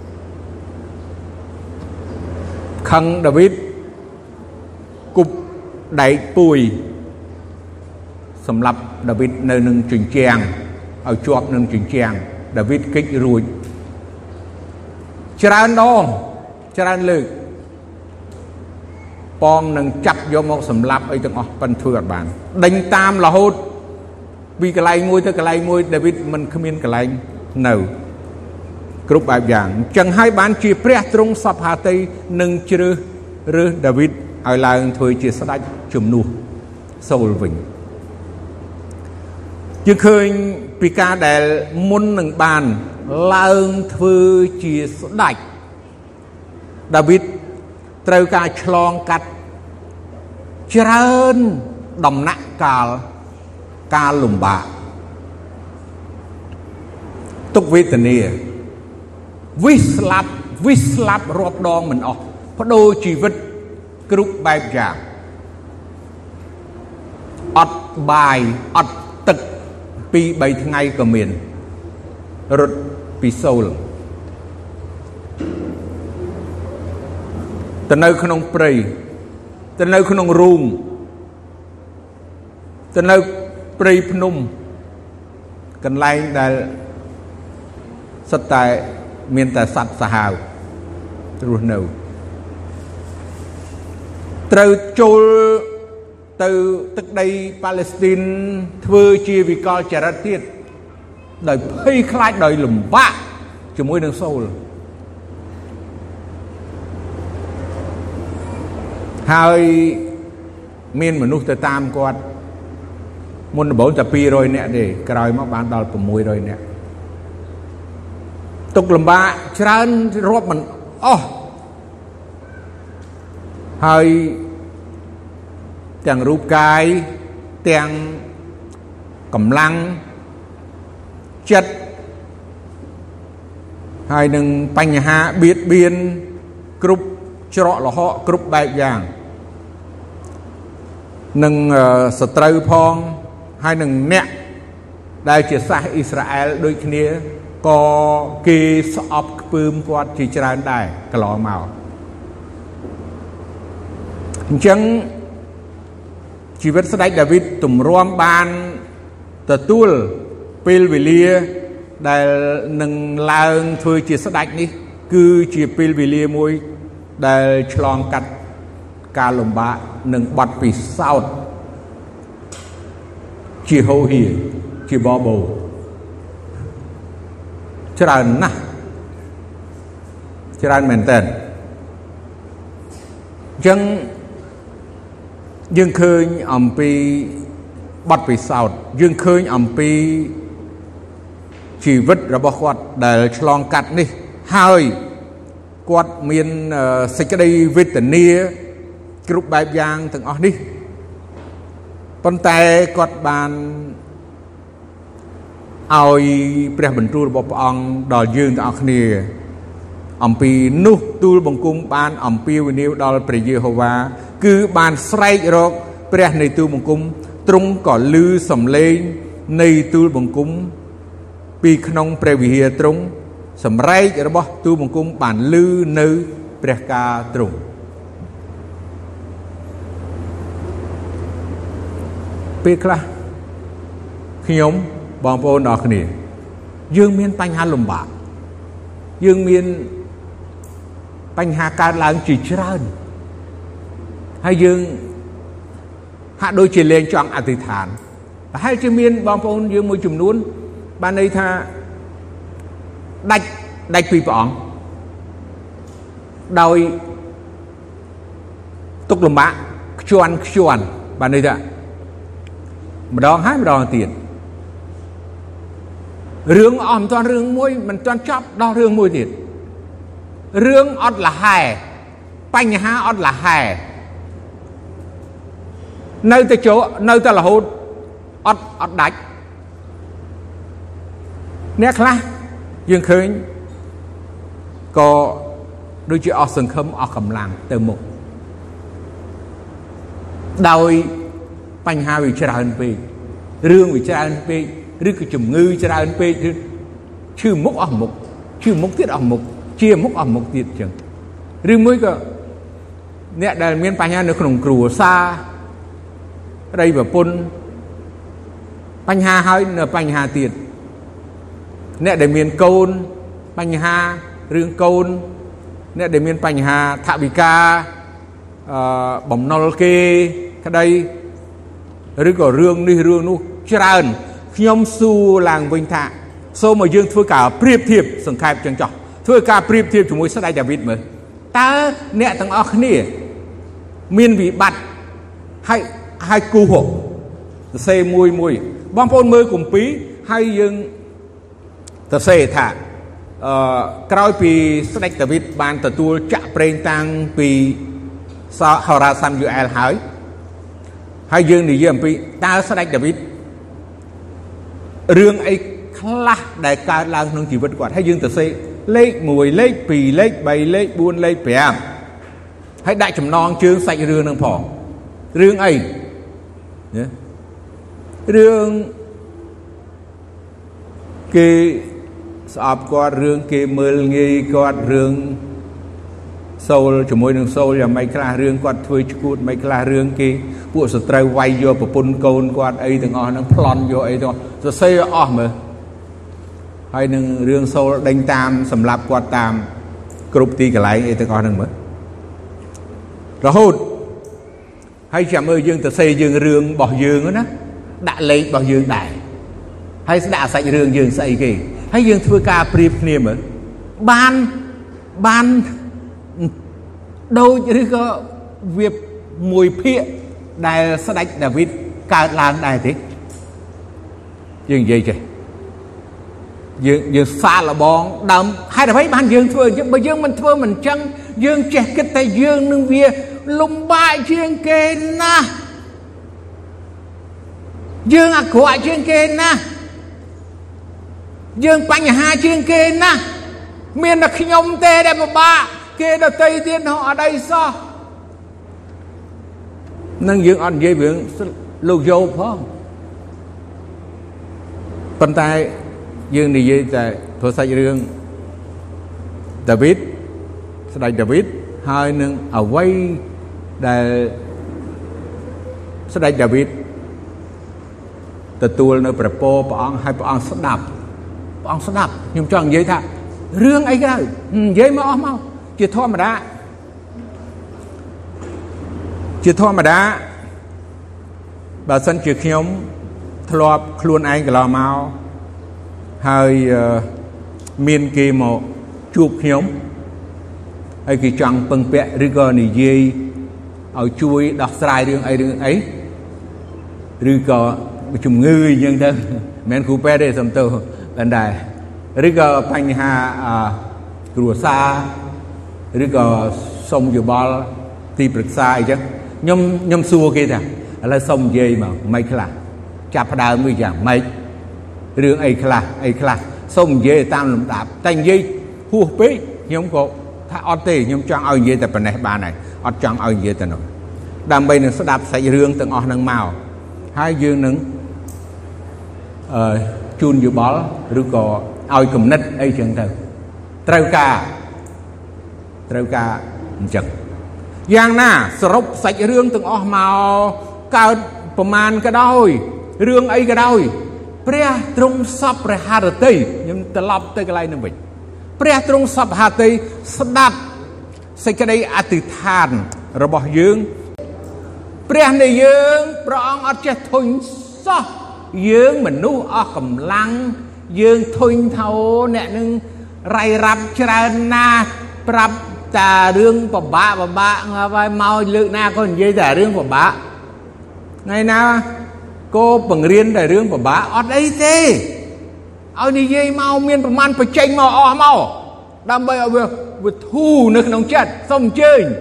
ខឹងដាវីតគប់ដែកពួយសម្រាប់ដាវីតនៅនឹងជញ្ជាំងឲ្យជាប់នឹងជញ្ជាំងដាវីតគេចរួចច្រើនដងច្រើនលើកប៉ងនឹងចាប់យកមកសម្លាប់អីទាំងអស់ប៉ិនធ្វើអត់បានដេញតាមរហូតពីកន្លែងមួយទៅកន្លែងមួយដាវីតមិនគ្មានកន្លែងនៅគ្រប់បែបយ៉ាងអញ្ចឹងហើយបានជាព្រះទ្រង់សព្វហាតីនឹងជ្រើសរើសដាវីតឲ្យឡើងធ្វើជាស្ដេចជំនួសសូលវិញយើងឃើញពីការដែលមុននឹងបានឡើងធ្វើជាស្ដេចដាវីតត្រូវការឆ្លងកាត់ច្រើនដំណាក់កាលការលំបាកទុក្ខវេទនាវិស្លាប់វិស្លាប់រាប់ដងមិនអស់បដូរជីវិតគ្រប់បែបយ៉ាងអត់បាយអត់ទឹកពីរបីថ្ងៃក៏មានរត់ពីសូលទៅនៅក្នុងព្រៃទៅនៅក្នុងរូងទៅនៅព្រៃភ្នំកន្លែងដែលសិតតែមានតែសត្វសាហាវរស់នៅត្រូវចូលទៅទឹកដីប៉ាឡេស្ទីនធ្វើជាវិកលចរិតទៀតដោយភ័យខ្លាចដោយលំបាកជាមួយនឹងសូលហើយមានមនុស្សទៅតាមគាត់មុនដំបូងតែពីររយនាក់ទេក្រោយមកបានដល់៦រយនាក់ទុកលំបាកច្រើនរាប់មិនអស់ហើយទាំងរូបកាយទាំងកម្លាំងចិត្តហើយនឹងបញ្ហាបៀតបៀនគ្រប់ច្រកលហកគ្រប់បែបយ៉ាងនឹងសត្រូវផងហើយនឹងអ្នកដែលជាសាសអ៊ីស្រាអែលដូចគ្នាក៏គេស្អប់ខ្ពើមគាត់ជាច្រើនដែរកន្លងមកអញ្ចឹងជីវិតស្ដេចដាវីតទម្រាំបានទទួលពេលវេលាដែលនឹងឡើងធ្វើជាស្ដេចនេះគឺជាពេលវេលាមួយដែលឆ្លងកាត់ការលំបាកនិងបទពិសោធន៍ជាហូហៀជាបបោច្រើនណាស់ច្រើនមែនតើអញ្ចឹងយើងឃើញអំពីបទពិសោធន៍យើងឃើញអំពីជីវិតរបស់គាត់ដែលឆ្លងកាត់នេះហើយគាត់មានសេចក្តីវេទនាគ្រប់បែបយ៉ាងទាំងអស់នេះប៉ុន្តែគាត់បានឲ្យព្រះបន្ទូលរបស់ព្រះអង្គដល់យើងទាំងអស់គ្នាអំពីនោះទូលបង្គំបានអំពាវនាវដល់ព្រះយេហូវ៉ាគឺបានស្រែករកព្រះនៃទូលបង្គំទ្រង់ក៏ឮសំឡេងនៃទូលបង្គំពីក្នុងព្រះវិហារទ្រង់សម្រែករបស់ទូលបង្គំបានឮនៅព្រះការទ្រង់ពេលខ្លះខ្ញុំបងប្អូនទាំងអស់គ្នាយើងមានបញ្ហាលំបាកយើងមានបញ្ហាកើតឡើងជាច្រើនហើយយើងហាក់ដូចជាលែងចង់អធិដ្ឋានប្រហែលជាមានបងប្អូនយើងមួយចំនួនបានន័យថាដាច់ដាច់ពីព្រះអង្គដោយទុកលំបាកខ្ជន់ខ្ជន់បានន័យថាម្ដងហើយម្ដងទៀតរឿងអស់មិនទាន់រឿងមួយមិនទាន់ចប់ដល់រឿងមួយទៀតរឿងអត់លហែបញ្ហាអត់លហែនៅតែចូលនៅតែរហូតអត់អត់ដាច់អ្នកខ្លះយើងឃើញក៏ដូចជាអស់សង្ឃឹមអស់កម្លាំងទៅមុខដោយបញ្ហាវាច្រើនពេករឿងវាច្រើនពេកឬក៏ជំងឺច្រើនពេកឬឈឺមុខអស់មុខឈឺមុខទៀតអស់មុខជាមុខអស់មុខទៀតអញ្ចឹងឬមួយក៏អ្នកដែលមានបញ្ហានៅក្នុងគ្រួសារប្តីប្រពន្ធបញ្ហាហើយនៅបញ្ហាទៀតអ្នកដែលមានកូនបញ្ហារឿងកូនអ្នកដែលមានបញ្ហាថវិកាអឺបំណុលគេក្តីឬក៏រឿងនេះរឿងនោះច្រើនខ្ញុំសួរឡើងវិញថាសូមឲ្យយើងធ្វើការប្រៀបធៀបសង្ខេបចឹងចោះធ្វើការប្រៀបធៀបជាមួយស្ដេចដាវីតមើលតើអ្នកទាំងអស់គ្នាមានវិបត្តិហើយហើយគូហកសរសេរមួយមួយបងប្អូនមើលគម្ពីរហើយយើងសរសេរថាអឺក្រោយពីស្ដេចដាវីតបានទទួលចាក់ប្រេងតាំងពីហោរាសាមយូអែលហើយហើយយើងនិយាយអំពីតើស្ដេចដាវីតរឿងអីខ្លះដែលកើតឡើងក្នុងជីវិតគាត់ហើយយើងទៅសេលេខមួយលេខពីរលេខបីលេខបួនលេខប្រាំហើយដាក់ចំណងជើងសាច់រឿងនឹងផងរឿងអីណារឿងគេស្អប់គាត់រឿងគេមើលងាយគាត់រឿងសូលជាមួយនឹងសូលយ៉ាងម៉េចខ្លះរឿងគាត់ធ្វើឈួតមិនខ្លះរឿងគេពួកសត្រូវវាយយកប្រពន្ធកូនគាត់អីទាំងអស់ហ្នឹងប្លន់យកអីទាំងសរសេរអស់មើលហើយនឹងរឿងសូលដេញតាមសម្រាប់គាត់តាមគ្រប់ទីកន្លែងអីទាំងអស់ហ្នឹងមើលរហូតហើយចាំមើលយើងទៅសេយើងរឿងរបស់យើងណាដាក់លេខរបស់យើងដែរហើយស្ដាប់សាច់រឿងយើងស្អីគេហើយយើងធ្វើការប្រៀបគ្នាមើលបានបានដូចឬក៏វាមួយភាគដែលស្ដេចដាវីតកើតឡើងដែរទេយើងនិយាយចេះយើងយើងសាឡបងដើមហេតុអ្វីបានយើងធ្វើអញ្ចឹងបើយើងមិនធ្វើមិនអញ្ចឹងយើងចេះគិតតែយើងនឹងវាលំបាកជាងគេណាស់យើងអាក្រក់ជាងគេណាស់យើងបញ្ហាជាងគេណាស់មានតែខ្ញុំទេដែលពិបាកគេដទៃទៀតនោះអត់អីសោះនឹងយើងអត់និយាយរឿងលោកយោបផងប៉ុន្តែយើងនិយាយតែព្រោះសាច់រឿងដាវីតស្ដេចដាវីតហើយនឹងអ្វីដែលស្ដេចដាវីតទទួលនៅព្រះពរព្រះអង្គឲ្យព្រះអង្គស្ដាប់ព្រះអង្គស្ដាប់ខ្ញុំចង់និយាយថារឿងអីក៏ដោយនិយាយមកអស់មកជាធម្មតាជាធម្មតាបើសិនជាខ្ញុំធ្លាប់ខ្លួនឯងកន្លងមកហើយមានគេមកជួបខ្ញុំហើយគេចង់ពឹងពាក់ឬក៏និយាយឲ្យជួយដោះស្រាយរឿងអីរឿងអីឬក៏ជំងឺអញ្ចឹងទៅមិនមែនគ្រូពេទ្យទេសំទោសប៉ុន្តែឬក៏បញ្ហាគ្រួសារឬក៏សុំយោបល់ទីប្រឹក្សាអីចឹងខ្ញុំខ្ញុំសួរគេថាឥឡូវសុំនិយាយមកមិនខ្លះចាប់ផ្ដើមមួយយ៉ាងម៉េចរឿងអីខ្លះអីខ្លះសុំនិយាយតាមលំដាប់តែនិយាយហួសពេកខ្ញុំក៏ថាអត់ទេខ្ញុំចង់ឲ្យនិយាយតែប៉ុណ្ណេះបានហើយអត់ចង់ឲ្យនិយាយតែនោះដើម្បីនឹងស្ដាប់សាច់រឿងទាំងអស់ហ្នឹងមកហើយយើងនឹងអឺជូនយោបល់ឬក៏ឲ្យគំនិតអីចឹងទៅត្រូវការត្រូវការអញ្ចឹងយ៉ាងណាសរុបសាច់រឿងទាំងអស់មកកើតប្រមាណក៏ដោយរឿងអីក៏ដោយព្រះទ្រង់សពព្រះハរតីខ្ញុំត្រឡប់ទៅកន្លែងនោះវិញព្រះទ្រង់សពハរតីស្ដាប់សេចក្តីអធិដ្ឋានរបស់យើងព្រះនៃយើងព្រះអង្គអត់ចេះធុញសោះយើងមនុស្សអស់កម្លាំងយើងធុញថាអ្នកនឹងរាយរាប់ច្រើនណាស់ប្រាប់តារឿងពិបាកពិបាកហើយមកលើកណាក៏និយាយតែរឿងពិបាកថ្ងៃណាក៏បង្រៀនតែរឿងពិបាកអត់អីទេឲ្យនិយាយមកមានប្រមាណបញ្ចេញមកអស់មកដើម្បីឲ្យវាវាធូរនៅក្នុងចិត្តសូមអញ្ជើញ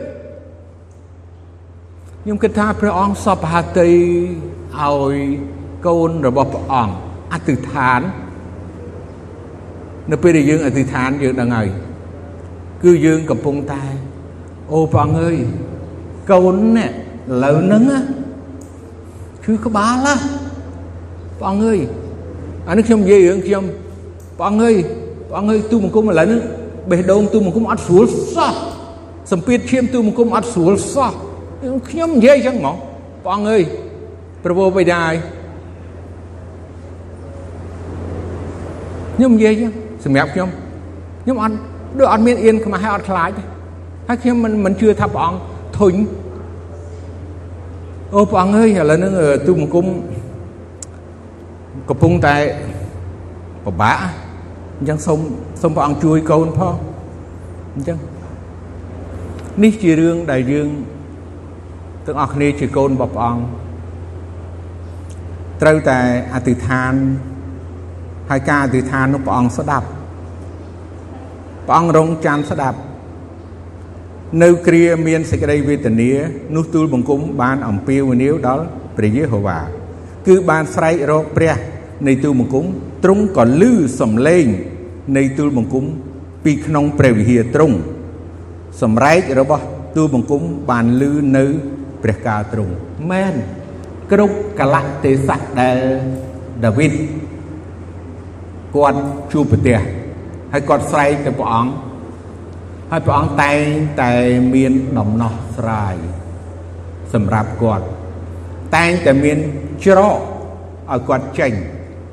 ខ្ញុំគិតថាព្រះអង្គសពហត្ថីឲ្យកូនរបស់ព្រះអង្គអធិដ្ឋាននៅពេលដែលយើងអធិដ្ឋានយើងដឹងហើយគឺយើងកំពុងតែអូព្រះអង្គអើយកូននេះឥឡូវហ្នឹងគឺក្បាលណាព្រះអង្គអើយអានេះខ្ញុំនិយាយរឿងខ្ញុំព្រះអង្គអើយព្រះអង្គអើយទូបង្គំឥឡូវហ្នឹងបេះដូងទូបង្គំអត់ស្រួលសោះសម្ពាធឈាមទូបង្គំអត់ស្រួលសោះខ្ញុំនិយាយចឹងហ្មងព្រះអង្គអើយប្រពោបិតាខ្ញុំនិយាយចឹងសម្រាប់ខ្ញុំខ្ញុំអត់ដូចអត់មានអៀនខ្មាស់ហើយអត់ខ្លាចទេហើយខ្ញុំមិនមិនជឿថាព្រះអង្គធុញអូព្រះអង្គអើយឥឡូវហ្នឹងទូបង្គំកំពុងតែពិបាកអញ្ចឹងសូមសូមព្រះអង្គជួយកូនផងអញ្ចឹងនេះជារឿងដែលយើងទាំងអស់គ្នាជាកូនរបស់ព្រះអង្គត្រូវតែអធិដ្ឋានហើយការអធិដ្ឋាននោះព្រះអង្គស្ដាប់ព្រះអង្គរងចាំស្ដាប់នៅគ្រាមានសេចក្តីវេទនានោះទូលបង្គំបានអំពាវនាវដល់ព្រះយេហូវ៉ាគឺបានស្រែករកព្រះនៃទូលបង្គំទ្រង់ក៏ឮសំឡេងនៃទូលបង្គំពីក្នុងព្រះវិហារទ្រង់សម្រែករបស់ទូលបង្គំបានឮនៅព្រះការទ្រង់មែនគ្រប់កលៈទេសៈដែលដាវីតគាត់ជួបប្រទះហើយគាត់ស្រែកទៅព្រះអង្គហើយព្រះអង្គតែងតែមានដំណោះស្រាយសម្រាប់គាត់តែងតែមានច្រកឲ្យគាត់ចេញ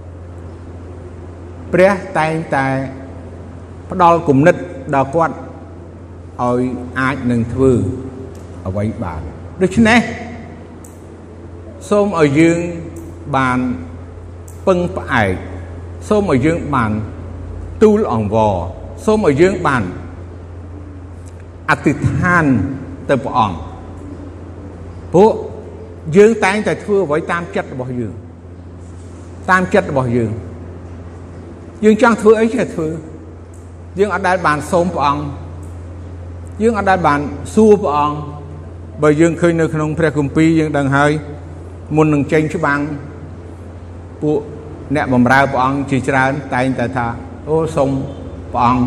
ព្រះតែងតែផ្ដល់គំនិតដល់គាត់ឲ្យអាចនឹងធ្វើអ្វីបានដូច្នេះសូមឲ្យយើងបានពឹងផ្អែកសូមឲ្យយើងបានទូលអង្វរសូមឲ្យយើងបានអធិដ្ឋានទៅព្រះអង្គពួកយើងតែងតែធ្វើអ្វីតាមចិត្តរបស់យើងតាមចិត្តរបស់យើងយើងចង់ធ្វើអីចេះធ្វើយើងអត់ដែលបានសូមព្រះអង្គយើងអត់ដែលបានសួរព្រះអង្គបើយើងឃើញនៅក្នុងព្រះគម្ពីរយើងដឹងហើយមុននឹងចេញច្បាំងពួកអ្នកបម្រើព្រះអង្គជាច្រើនតែងតែថាអូសូមព្រះអង្គ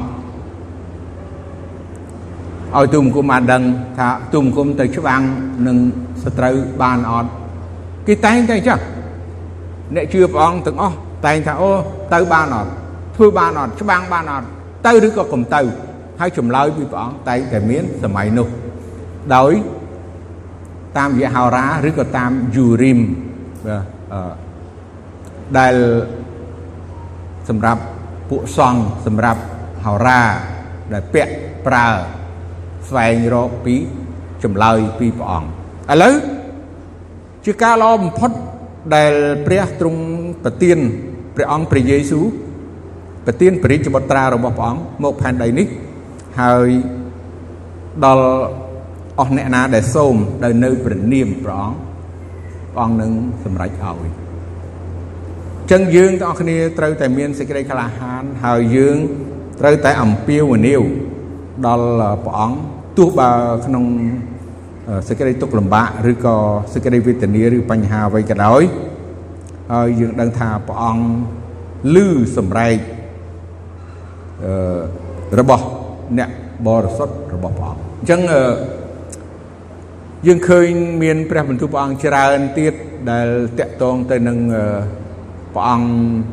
ឲ្យទូលបង្គំបានដឹងថាទូលបង្គំទៅច្បាំងនឹងសត្រូវបានអត់គេតែងតែចឹងអ្នកជឿព្រះអង្គទាំងអស់តែងថាអូទៅបានអត់ធ្វើបានអត់ច្បាំងបានអត់ទៅឬក៏កុំទៅហើយចម្លើយពីព្រះអង្គតែងតែមានសម័យនោះដោយតាមរយៈហោរាឬក៏តាមយូរីមបាទអឺដែលសម្រាប់ពួកសង្ឃសម្រាប់ហោរាដែលពាក់ប្រើស្វែងរកពីចម្លើយពីព្រះអង្គឥឡូវជាការល្អបំផុតដែលព្រះទ្រង់ប្រទានព្រះអង្គព្រះយេស៊ូវប្រទានព្រះរាជបុត្រារបស់ព្រះអង្គមកផែនដីនេះហើយដល់អស់អ្នកណាដែលសូមដោយនៅព្រះនាមព្រះអង្គព្រះអង្គនឹងសម្រេចឲ្យចឹងយើងទាំងអស់គ្នាត្រូវតែមានសេចក្តីក្លាហានហើយយើងត្រូវតែអំពាវនាវដល់ព្រះអង្គទោះបើក្នុងសេចក្តីទុក្ខលំបាកឬក៏សេចក្តីវេទនាឬបញ្ហាអ្វីក៏ដោយហើយយើងដឹងថាព្រះអង្គឮសម្រែកអឺរបស់អ្នកបរិសុទ្ធរបស់ព្រះអង្គអញ្ចឹងយើងឃើញមានព្រះបន្ទូលព្រះអង្គច្រើនទៀតដែលតាក់ទងទៅនឹងព្រះអង្គ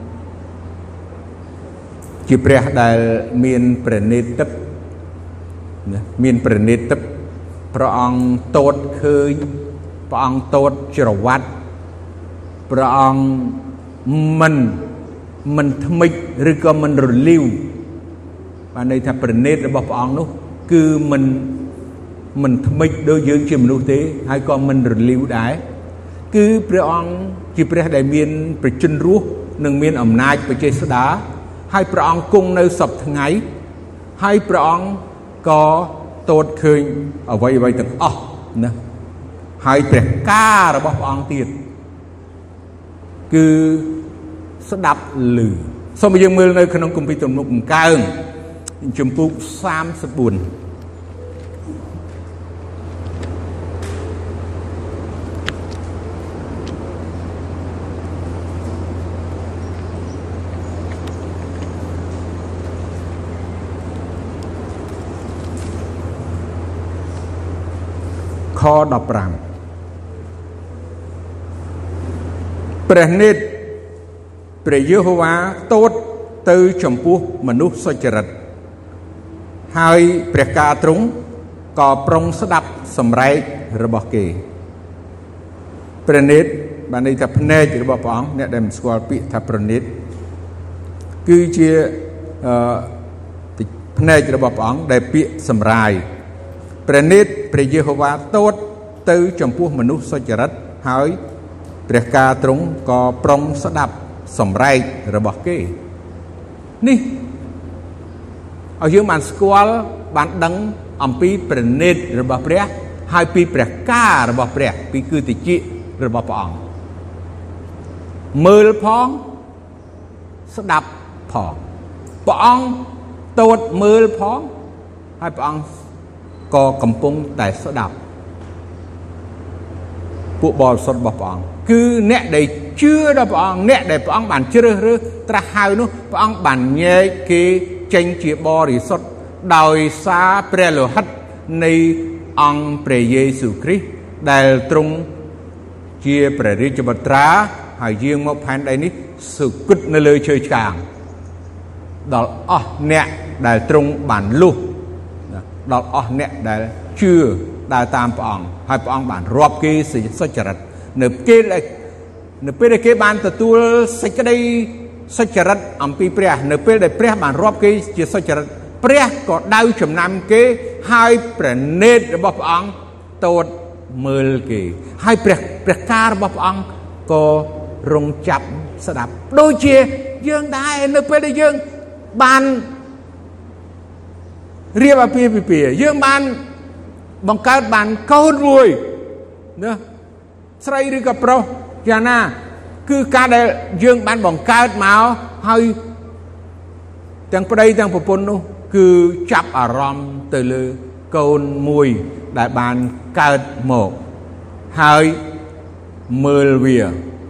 ជាព្រះដែលមានព្រះនេតិបមានព្រះនេតិបព្រះអង្គតូតឃើញព្រះអង្គតូតច្រវ៉ាត់ព្រះអង្គមិនមិនថ្មិចឬក៏មិនរលីវបានន័យថាព្រះនេតរបស់ព្រះអង្គនោះគឺមិនមិនថ្មិចដូចយើងជាមនុស្សទេហើយក៏មិនរលីវដែរគឺព្រះអង្គជាព្រះដែលមានប្រជញ្ញរស់និងមានអំណាចបច្ចេស្តាហើយព្រះអង្គគង់នៅសពថ្ងៃហើយព្រះអង្គក៏តូតឃើញអ្វីអ្វីទាំងអស់ណាហើយព្រះការរបស់ព្រះអង្គទៀតគឺស្ដាប់ឮសូមយើងមើលនៅក្នុងគម្ពីរទំនុកបង្កើងជំពូកសាមសិបបួនខដប់ប្រាំព្រះនេតព្រះយេហូវ៉ាតូតទៅចំពោះមនុស្សសុចរិតហើយព្រះការទ្រង់ក៏ប្រុងស្ដាប់សម្រែករបស់គេព្រះនេតបានន័យថាភ្នែករបស់ព្រះអង្គអ្នកដែលមិនស្គាល់ពាក្យថាព្រះនេតគឺជាអឺភ្នែករបស់ព្រះអង្គដែលពាក្យសម្រាយព្រះនេតព្រះយេហូវ៉ាតូតទៅចំពោះមនុស្សសុចរិតហើយព្រះការទ្រង់ក៏ប្រុងស្ដាប់សម្រែករបស់គេនេះឲ្យយើងបានស្គាល់បានដឹងអំពីព្រះនេតរបស់ព្រះហើយពីព្រះការរបស់ព្រះពីគឺតិចរបស់ព្រះអង្គមើលផងស្ដាប់ផងព្រះអង្គតូតមើលផងហើយព្រះអង្គក៏កំពុងតែស្ដាប់ពួកបរិសុទ្ធរបស់ព្រះអង្គគឺអ្នកដែលជឿដល់ព្រះអង្គអ្នកដែលព្រះអង្គបានជ្រើសរើសត្រាស់ហៅនោះព្រះអង្គបានញែកគេចេញជាបរិសុទ្ធដោយសារព្រះលោហិតនៃអង្គព្រះយេស៊ូវគ្រីស្ទដែលទ្រង់ជាព្រះរាជបុត្រាហើយយាងមកផែនដីនេះសុគតនៅលើឈើឆ្កាងដល់អស់អ្នកដែលទ្រង់បានលុះដល់អស់អ្នកដែលជឿដើរតាមព្រះអង្គហើយព្រះអង្គបានរាប់គេសុចរិតនៅពេលនៅពេលដែលគេបានទទួលសេចក្តីសុចរិតអំពីព្រះនៅពេលដែលព្រះបានរាប់គេជាសុចរិតព្រះក៏ដៅចំណាំគេហើយព្រះនេត្ររបស់ព្រះអង្គតូតមើលគេហើយព្រះព្រះការរបស់ព្រះអង្គក៏រងចាប់ស្ដាប់ដូចជាយើងដែរនៅពេលដែលយើងបានរៀបអាពាហ៍ពិពាហ៍យើងបានបង្កើតបានកូនមួយណាស្រីឬក៏ប្រុសយ៉ាងណាគឺការដែលយើងបានបង្កើតមកហើយទាំងប្តីទាំងប្រពន្ធនោះគឺចាប់អារម្មណ៍ទៅលើកូនមួយដែលបានកើតមកហើយមើលវា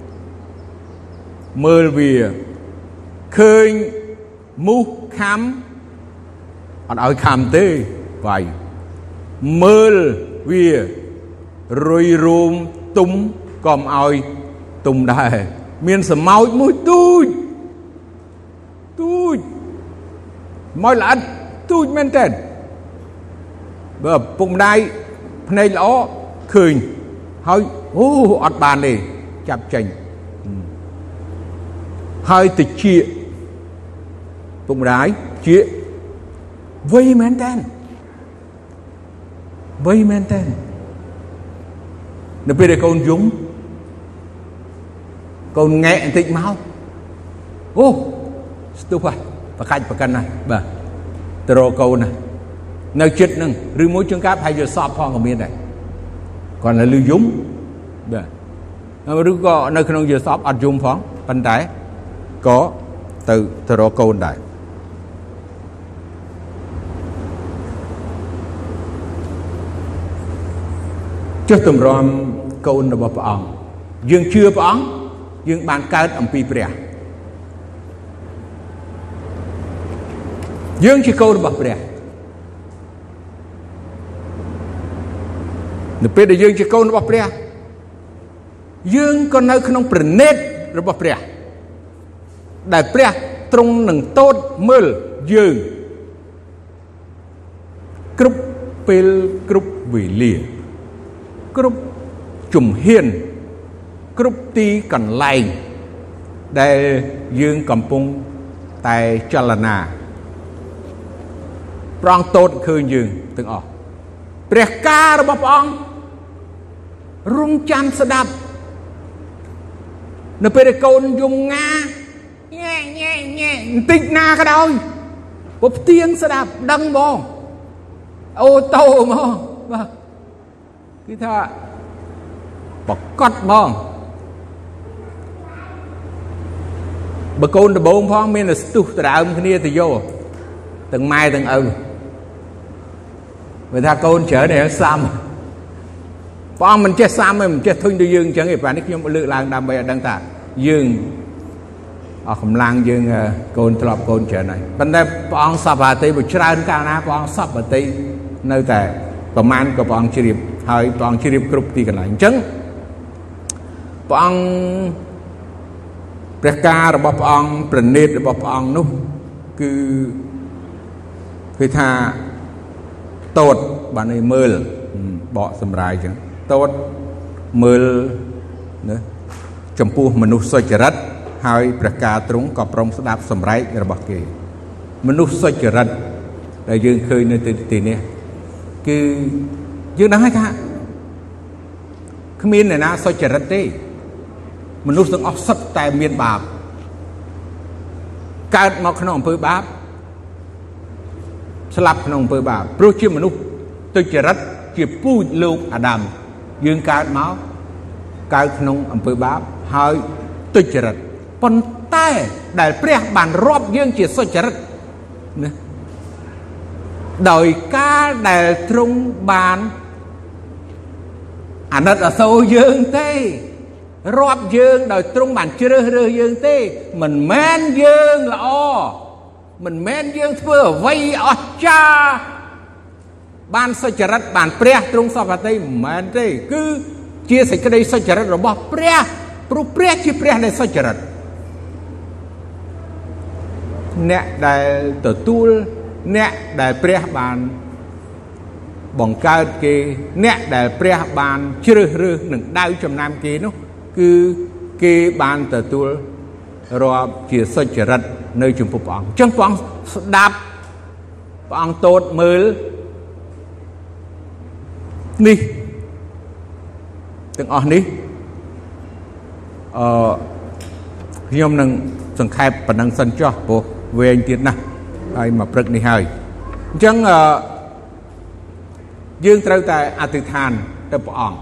មើលវាឃើញមូសខាំអត់ឲ្យខាំទេវាយមើលវារុយរូមទុំក៏មិនឲ្យទុំដែរមានសម្ោចមួយទូចទូចមកល្អិតទូចមែនតើបើពុកម្ដាយភ្នែកល្អឃើញហើយអូអត់បានទេចាប់ចេញហើយតិចពុកម្ដាយជាវៃមែនតើវៃមែនតើនៅពេលដែលកូនយំកូនងែកបន្តិចមកអូស្ទុះហើយប្រកាច់ប្រកិនណាស់បាទទៅរកកូនណានៅចិត្តហ្នឹងឬមួយជាងការប្រហែលជាសពផងក៏មានដែរគាត់នៅលឺយំបាទឬក៏នៅក្នុងជាសពអត់យំផងប៉ុន្តែក៏ទៅទៅរកកូនដែរចុះទម្រាំកូនរបស់ព្រះអង្គយើងជឿព្រះអង្គយើងបានកើតអំពីព្រះយើងជាកូនរបស់ព្រះនៅពេលដែលយើងជាកូនរបស់ព្រះយើងក៏នៅក្នុងព្រះនេត្ររបស់ព្រះដែលព្រះទ្រង់នឹងតូតមើលយើងគ្រប់ពេលគ្រប់វេលាគ្រប់ជំហានគ្រប់ទីកន្លែងដែលយើងកំពុងតែចលនាព្រះអង្គតូតឃើញយើងទាំងអស់ព្រះការរបស់ព្រះអង្គរងចាំស្ដាប់នៅពេលដែលកូនយំងាញ៉ែញ៉ែញ៉ែបន្តិចណាក៏ដោយពុះផ្ទៀងស្ដាប់ដឹងហ្មងអូតូហ្មងបាទគឺថាបកត់ហ្មងបើកូនដំបងផងមានតែស្ទុះដដើមគ្នាទៅយកទាំងម៉ែទាំងឪបើថាកូនច្រើនតែសាំព្រះអង្គមិនចេះសាំទេមិនចេះធុញទៅយើងអញ្ចឹងទេបាទនេះខ្ញុំលើកឡើងដើម្បីឲ្យដឹងថាយើងអស់កម្លាំងយើងកូនធ្លាប់កូនច្រើនហើយប៉ុន្តែព្រះអង្គសពតិបើច្រើនកាលណាព្រះអង្គសពតិនៅតែប្រមាណក៏ព្រះអង្គជ្រាបហើយព្រះអង្គជ្រាបគ្រប់ទីកន្លែងអញ្ចឹងព្រះអង្គព្រះការរបស់ព្រះអង្គព្រះនេត្ររបស់ព្រះអង្គនោះគឺគឺថាតូតបានឲ្យមើលបកសម្រាយអញ្ចឹងតូតមើលណាចំពោះមនុស្សសុចរិតហើយព្រះការទ្រង់ក៏ព្រមស្ដាប់សម្រែករបស់គេមនុស្សសុចរិតដែលយើងឃើញនៅទីនេះគឺយើងដឹងហើយថាគ្មានអ្នកណាសុចរិតទេមនុស្សទាំងអស់សុទ្ធតែមានបាបកើតមកក្នុងអំពើបាបស្លាប់ក្នុងអំពើបាបព្រោះជាមនុស្សទុច្ចរិតជាពូជលោកអាដាមយើងកើតមកកើតក្នុងអំពើបាបហើយទុច្ចរិតប៉ុន្តែដែលព្រះបានរាប់យើងជាសុចរិតណាដោយការដែលទ្រង់បានអាណិតអសូរយើងទេរាប់យើងដោយទ្រង់បានជ្រើសរើសយើងទេមិនមែនយើងល្អមិនមែនយើងធ្វើអ្វីអស្ចារ្យបានសុចរិតបានព្រះទ្រង់សព្វតីមិនមែនទេគឺជាសេចក្តីសុចរិតរបស់ព្រះព្រោះព្រះជាព្រះនៃសុចរិតអ្នកដែលទទួលអ្នកដែលព្រះបានបង្កើតគេអ្នកដែលព្រះបានជ្រើសរើសនឹងដៅចំណាំគេនោះគឺគេបានទទួលរាប់ជាសុចរិតនៅចំពោះព្រះអង្គអញ្ចឹងព្រះអង្គស្ដាប់ព្រះអង្គទតមើលនេះទាំងអស់នេះអឺខ្ញុំនឹងសង្ខេបប៉ុណ្ណឹងសិនចុះព្រោះវែងទៀតណាស់ហើយមកព្រឹកនេះហើយអញ្ចឹងអឺយើងត្រូវតែអធិដ្ឋានទៅព្រះអង្គ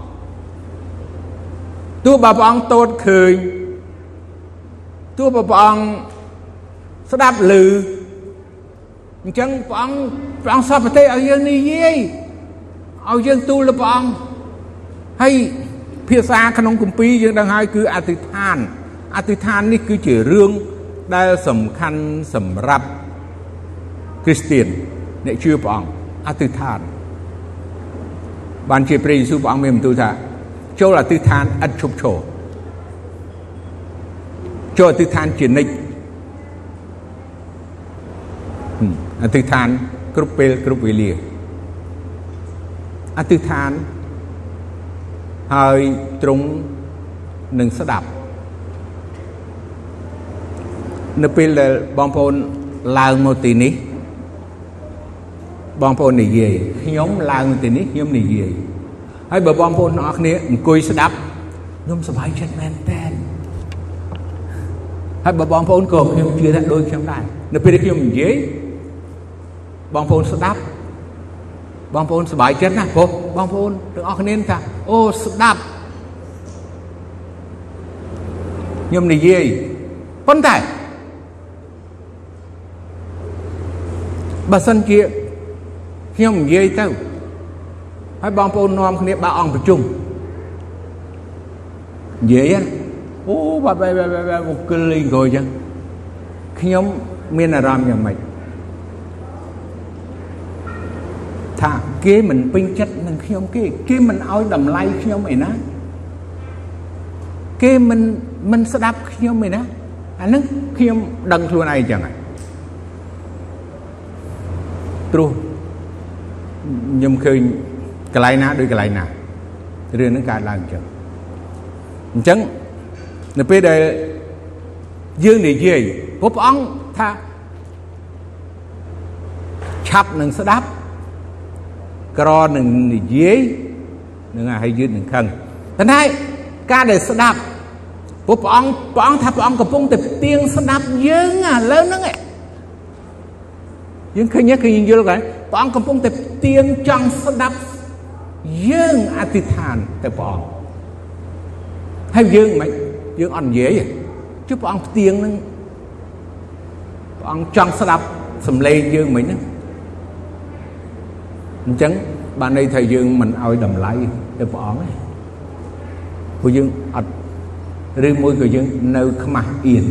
ទោះបើព្រះអង្គទតឃើញទោះបើព្រះអង្គស្ដាប់ឮអញ្ចឹងព្រះអង្គព្រះអង្គសព្វទេឲ្យយើងនិយាយឲ្យយើងទូលទៅព្រះអង្គហើយភាសាក្នុងគម្ពីរយើងដឹងហើយគឺអធិដ្ឋានអធិដ្ឋាននេះគឺជារឿងដែលសំខាន់សម្រាប់គ្រីស្ទានអ្នកជឿព្រះអង្គអធិដ្ឋានបានជាព្រះយេស៊ូវព្រះអង្គមានបន្ទូលថាចូលអធិដ្ឋានឥតឈប់ឈរចូលអធិដ្ឋានជានិច្ចអធិដ្ឋានគ្រប់ពេលគ្រប់វេលាអធិដ្ឋានហើយទ្រង់នឹងស្ដាប់នៅពេលដែលបងប្អូនឡើងមកទីនេះបងប្អូននិយាយខ្ញុំឡើងមកទីនេះខ្ញុំនិយាយហើយបើបងប្អូនទាំងអស់គ្នាអង្គុយស្ដាប់ខ្ញុំសប្បាយចិត្តមែនតើហើយបើបងប្អូនក៏ខ្ញុំជឿថាដូចខ្ញុំដែរនៅពេលដែលខ្ញុំនិយាយបងប្អូនស្ដាប់បងប្អូនសប្បាយចិត្តណាស់ព្រោះបងប្អូនទាំងអស់គ្នាថាអូស្ដាប់ខ្ញុំនិយាយប៉ុន្តែបើសិនជាខ្ញុំនិយាយទៅហើយបងប្អូននាំគ្នាបើអង្គប្រជុំនិយាយអូបាត់បែបបែបមកគិលលេងក្រោយចឹងខ្ញុំមានអារម្មណ៍យ៉ាងម៉េចថាគេមិនពេញចិត្តនឹងខ្ញុំគេគេមិនឲ្យតម្លៃខ្ញុំអីណាគេមិនមិនស្ដាប់ខ្ញុំអីណាអាហ្នឹងខ្ញុំដឹងខ្លួនឯងចឹងហើយព្រោះខ្ញុំឃើញកន្លែងណាដូចកន្លែងណារឿងហ្នឹងកើតឡើងចឹងអញ្ចឹងនៅពេលដែលយើងនិយាយព្រះអង្គថាឆាប់នឹងស្ដាប់ក្រនឹងនិយាយនឹងឲ្យយឺតនឹងខឹងប៉ុន្តែការដែលស្ដាប់ព្រះអង្គព្រះអង្គថាព្រះអង្គកំពុងតែផ្ទៀងស្ដាប់យើងឥឡូវហ្នឹងយើងឃើញឃើញយើងយល់គាត់ព្រះអង្គកំពុងតែផ្ទៀងចង់ស្ដាប់យើងអធិដ្ឋានទៅព្រះអង្គហើយយើងមិនយើងអត់និយាយទេព្រះអង្គផ្ទៀងហ្នឹងព្រះអង្គចង់ស្ដាប់សំឡេងយើងមិនហ្នឹងអញ្ចឹងបានន័យថាយើងមិនឲ្យតម្លៃទៅព្រះអង្គទេព្រោះយើងអត់ឬមួយក៏យើងនៅខ្មាស់អៀន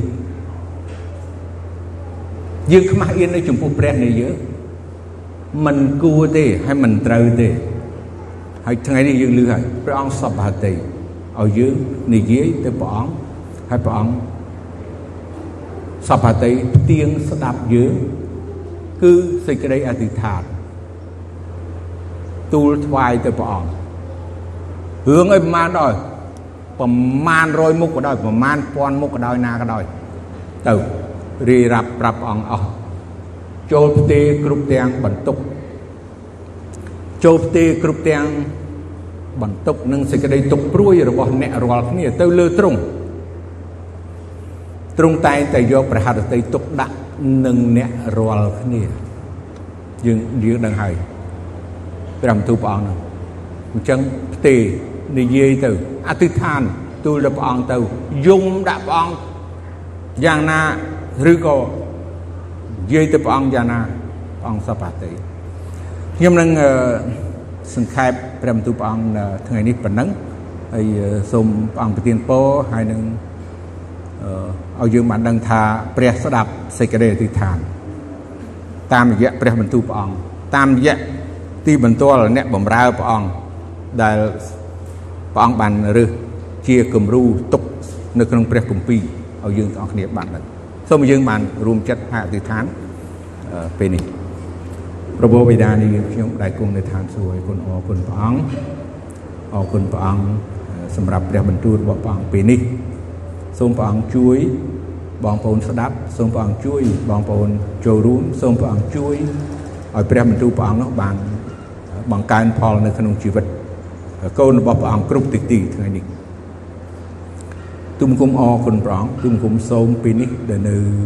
យើងខ្មាស់អៀននៅចំពោះព្រះនៃយើងមិនគួរទេហើយមិនត្រូវទេហើយថ្ងៃនេះយើងឮហើយព្រះអង្គសប្បហតិឲ្យយើងនិយាយទៅព្រះអង្គហើយព្រះអង្គសប្បហតិផ្ទៀងស្ដាប់យើងគឺសេចក្តីអធិដ្ឋានទូលថ្វាយទៅព្រះអង្គរឿងអីប្រមាណដល់ប្រមាណរយមុខក៏ដោយប្រមាណពាន់មុខក៏ដោយណាក៏ដោយទៅរីរាប់ប្រាប់អង្គអស់ចូលផ្ទេរគ្រប់ទាំងបន្ទុកចូលផ្ទេរគ្រប់ទាំងបន្ទុកនិងសេចក្តីទុក្ខព្រួយរបស់អ្នករាល់គ្នាទៅលើទ្រង់ទ្រង់តែងតែយកព្រះហឫទ័យទុកដាក់នឹងអ្នករាល់គ្នាយើងយើងដឹងហើយព្រះបន្ទូលព្រះអង្គហ្នឹងអញ្ចឹងផ្ទេរនិយាយទៅអធិដ្ឋានទូលដល់ព្រះអង្គទៅយំដាក់ព្រះអង្គយ៉ាងណាឬក៏និយាយទៅព្រះអង្គយ៉ាងណាព្រះអង្គសប្បហតិខ្ញុំនឹងសង្ខេបព្រះបន្ទូលព្រះអង្គថ្ងៃនេះប៉ុណ្ណឹងហើយសូមព្រះអង្គប្រទានពរហើយនឹងឲ្យយើងបានដឹងថាព្រះស្ដាប់សេចក្តីអធិដ្ឋានតាមរយៈព្រះបន្ទូលព្រះអង្គតាមរយៈទីបន្ទាល់អ្នកបម្រើព្រះអង្គដែលព្រះអង្គបានរើសជាគំរូទុកនៅក្នុងព្រះគម្ពីរឲ្យយើងទាំងអស់គ្នាបានដឹងសូមយើងបានរួមចិត្តហើយអធិដ្ឋានពេលនេះព្រះបិតានៃយើងខ្ញុំដែលគង់នៅឋានសួគ៌ឲ្យគុណអរគុណព្រះអង្គអរគុណព្រះអង្គសម្រាប់ព្រះបន្ទូលរបស់ព្រះអង្គពេលនេះសូមព្រះអង្គជួយបងប្អូនស្ដាប់សូមព្រះអង្គជួយបងប្អូនចូលរួមសូមព្រះអង្គជួយឲ្យព្រះបន្ទូលព្រះអង្គនោះបានបង្កើនផលនៅក្នុងជីវិតកូនរបស់ព្រះអង្គគ្រប់ទិសទីថ្ងៃនេះទូមគុំអរគុណព្រះអង្គទូមគុំសូមពេលនេះដែលនៅ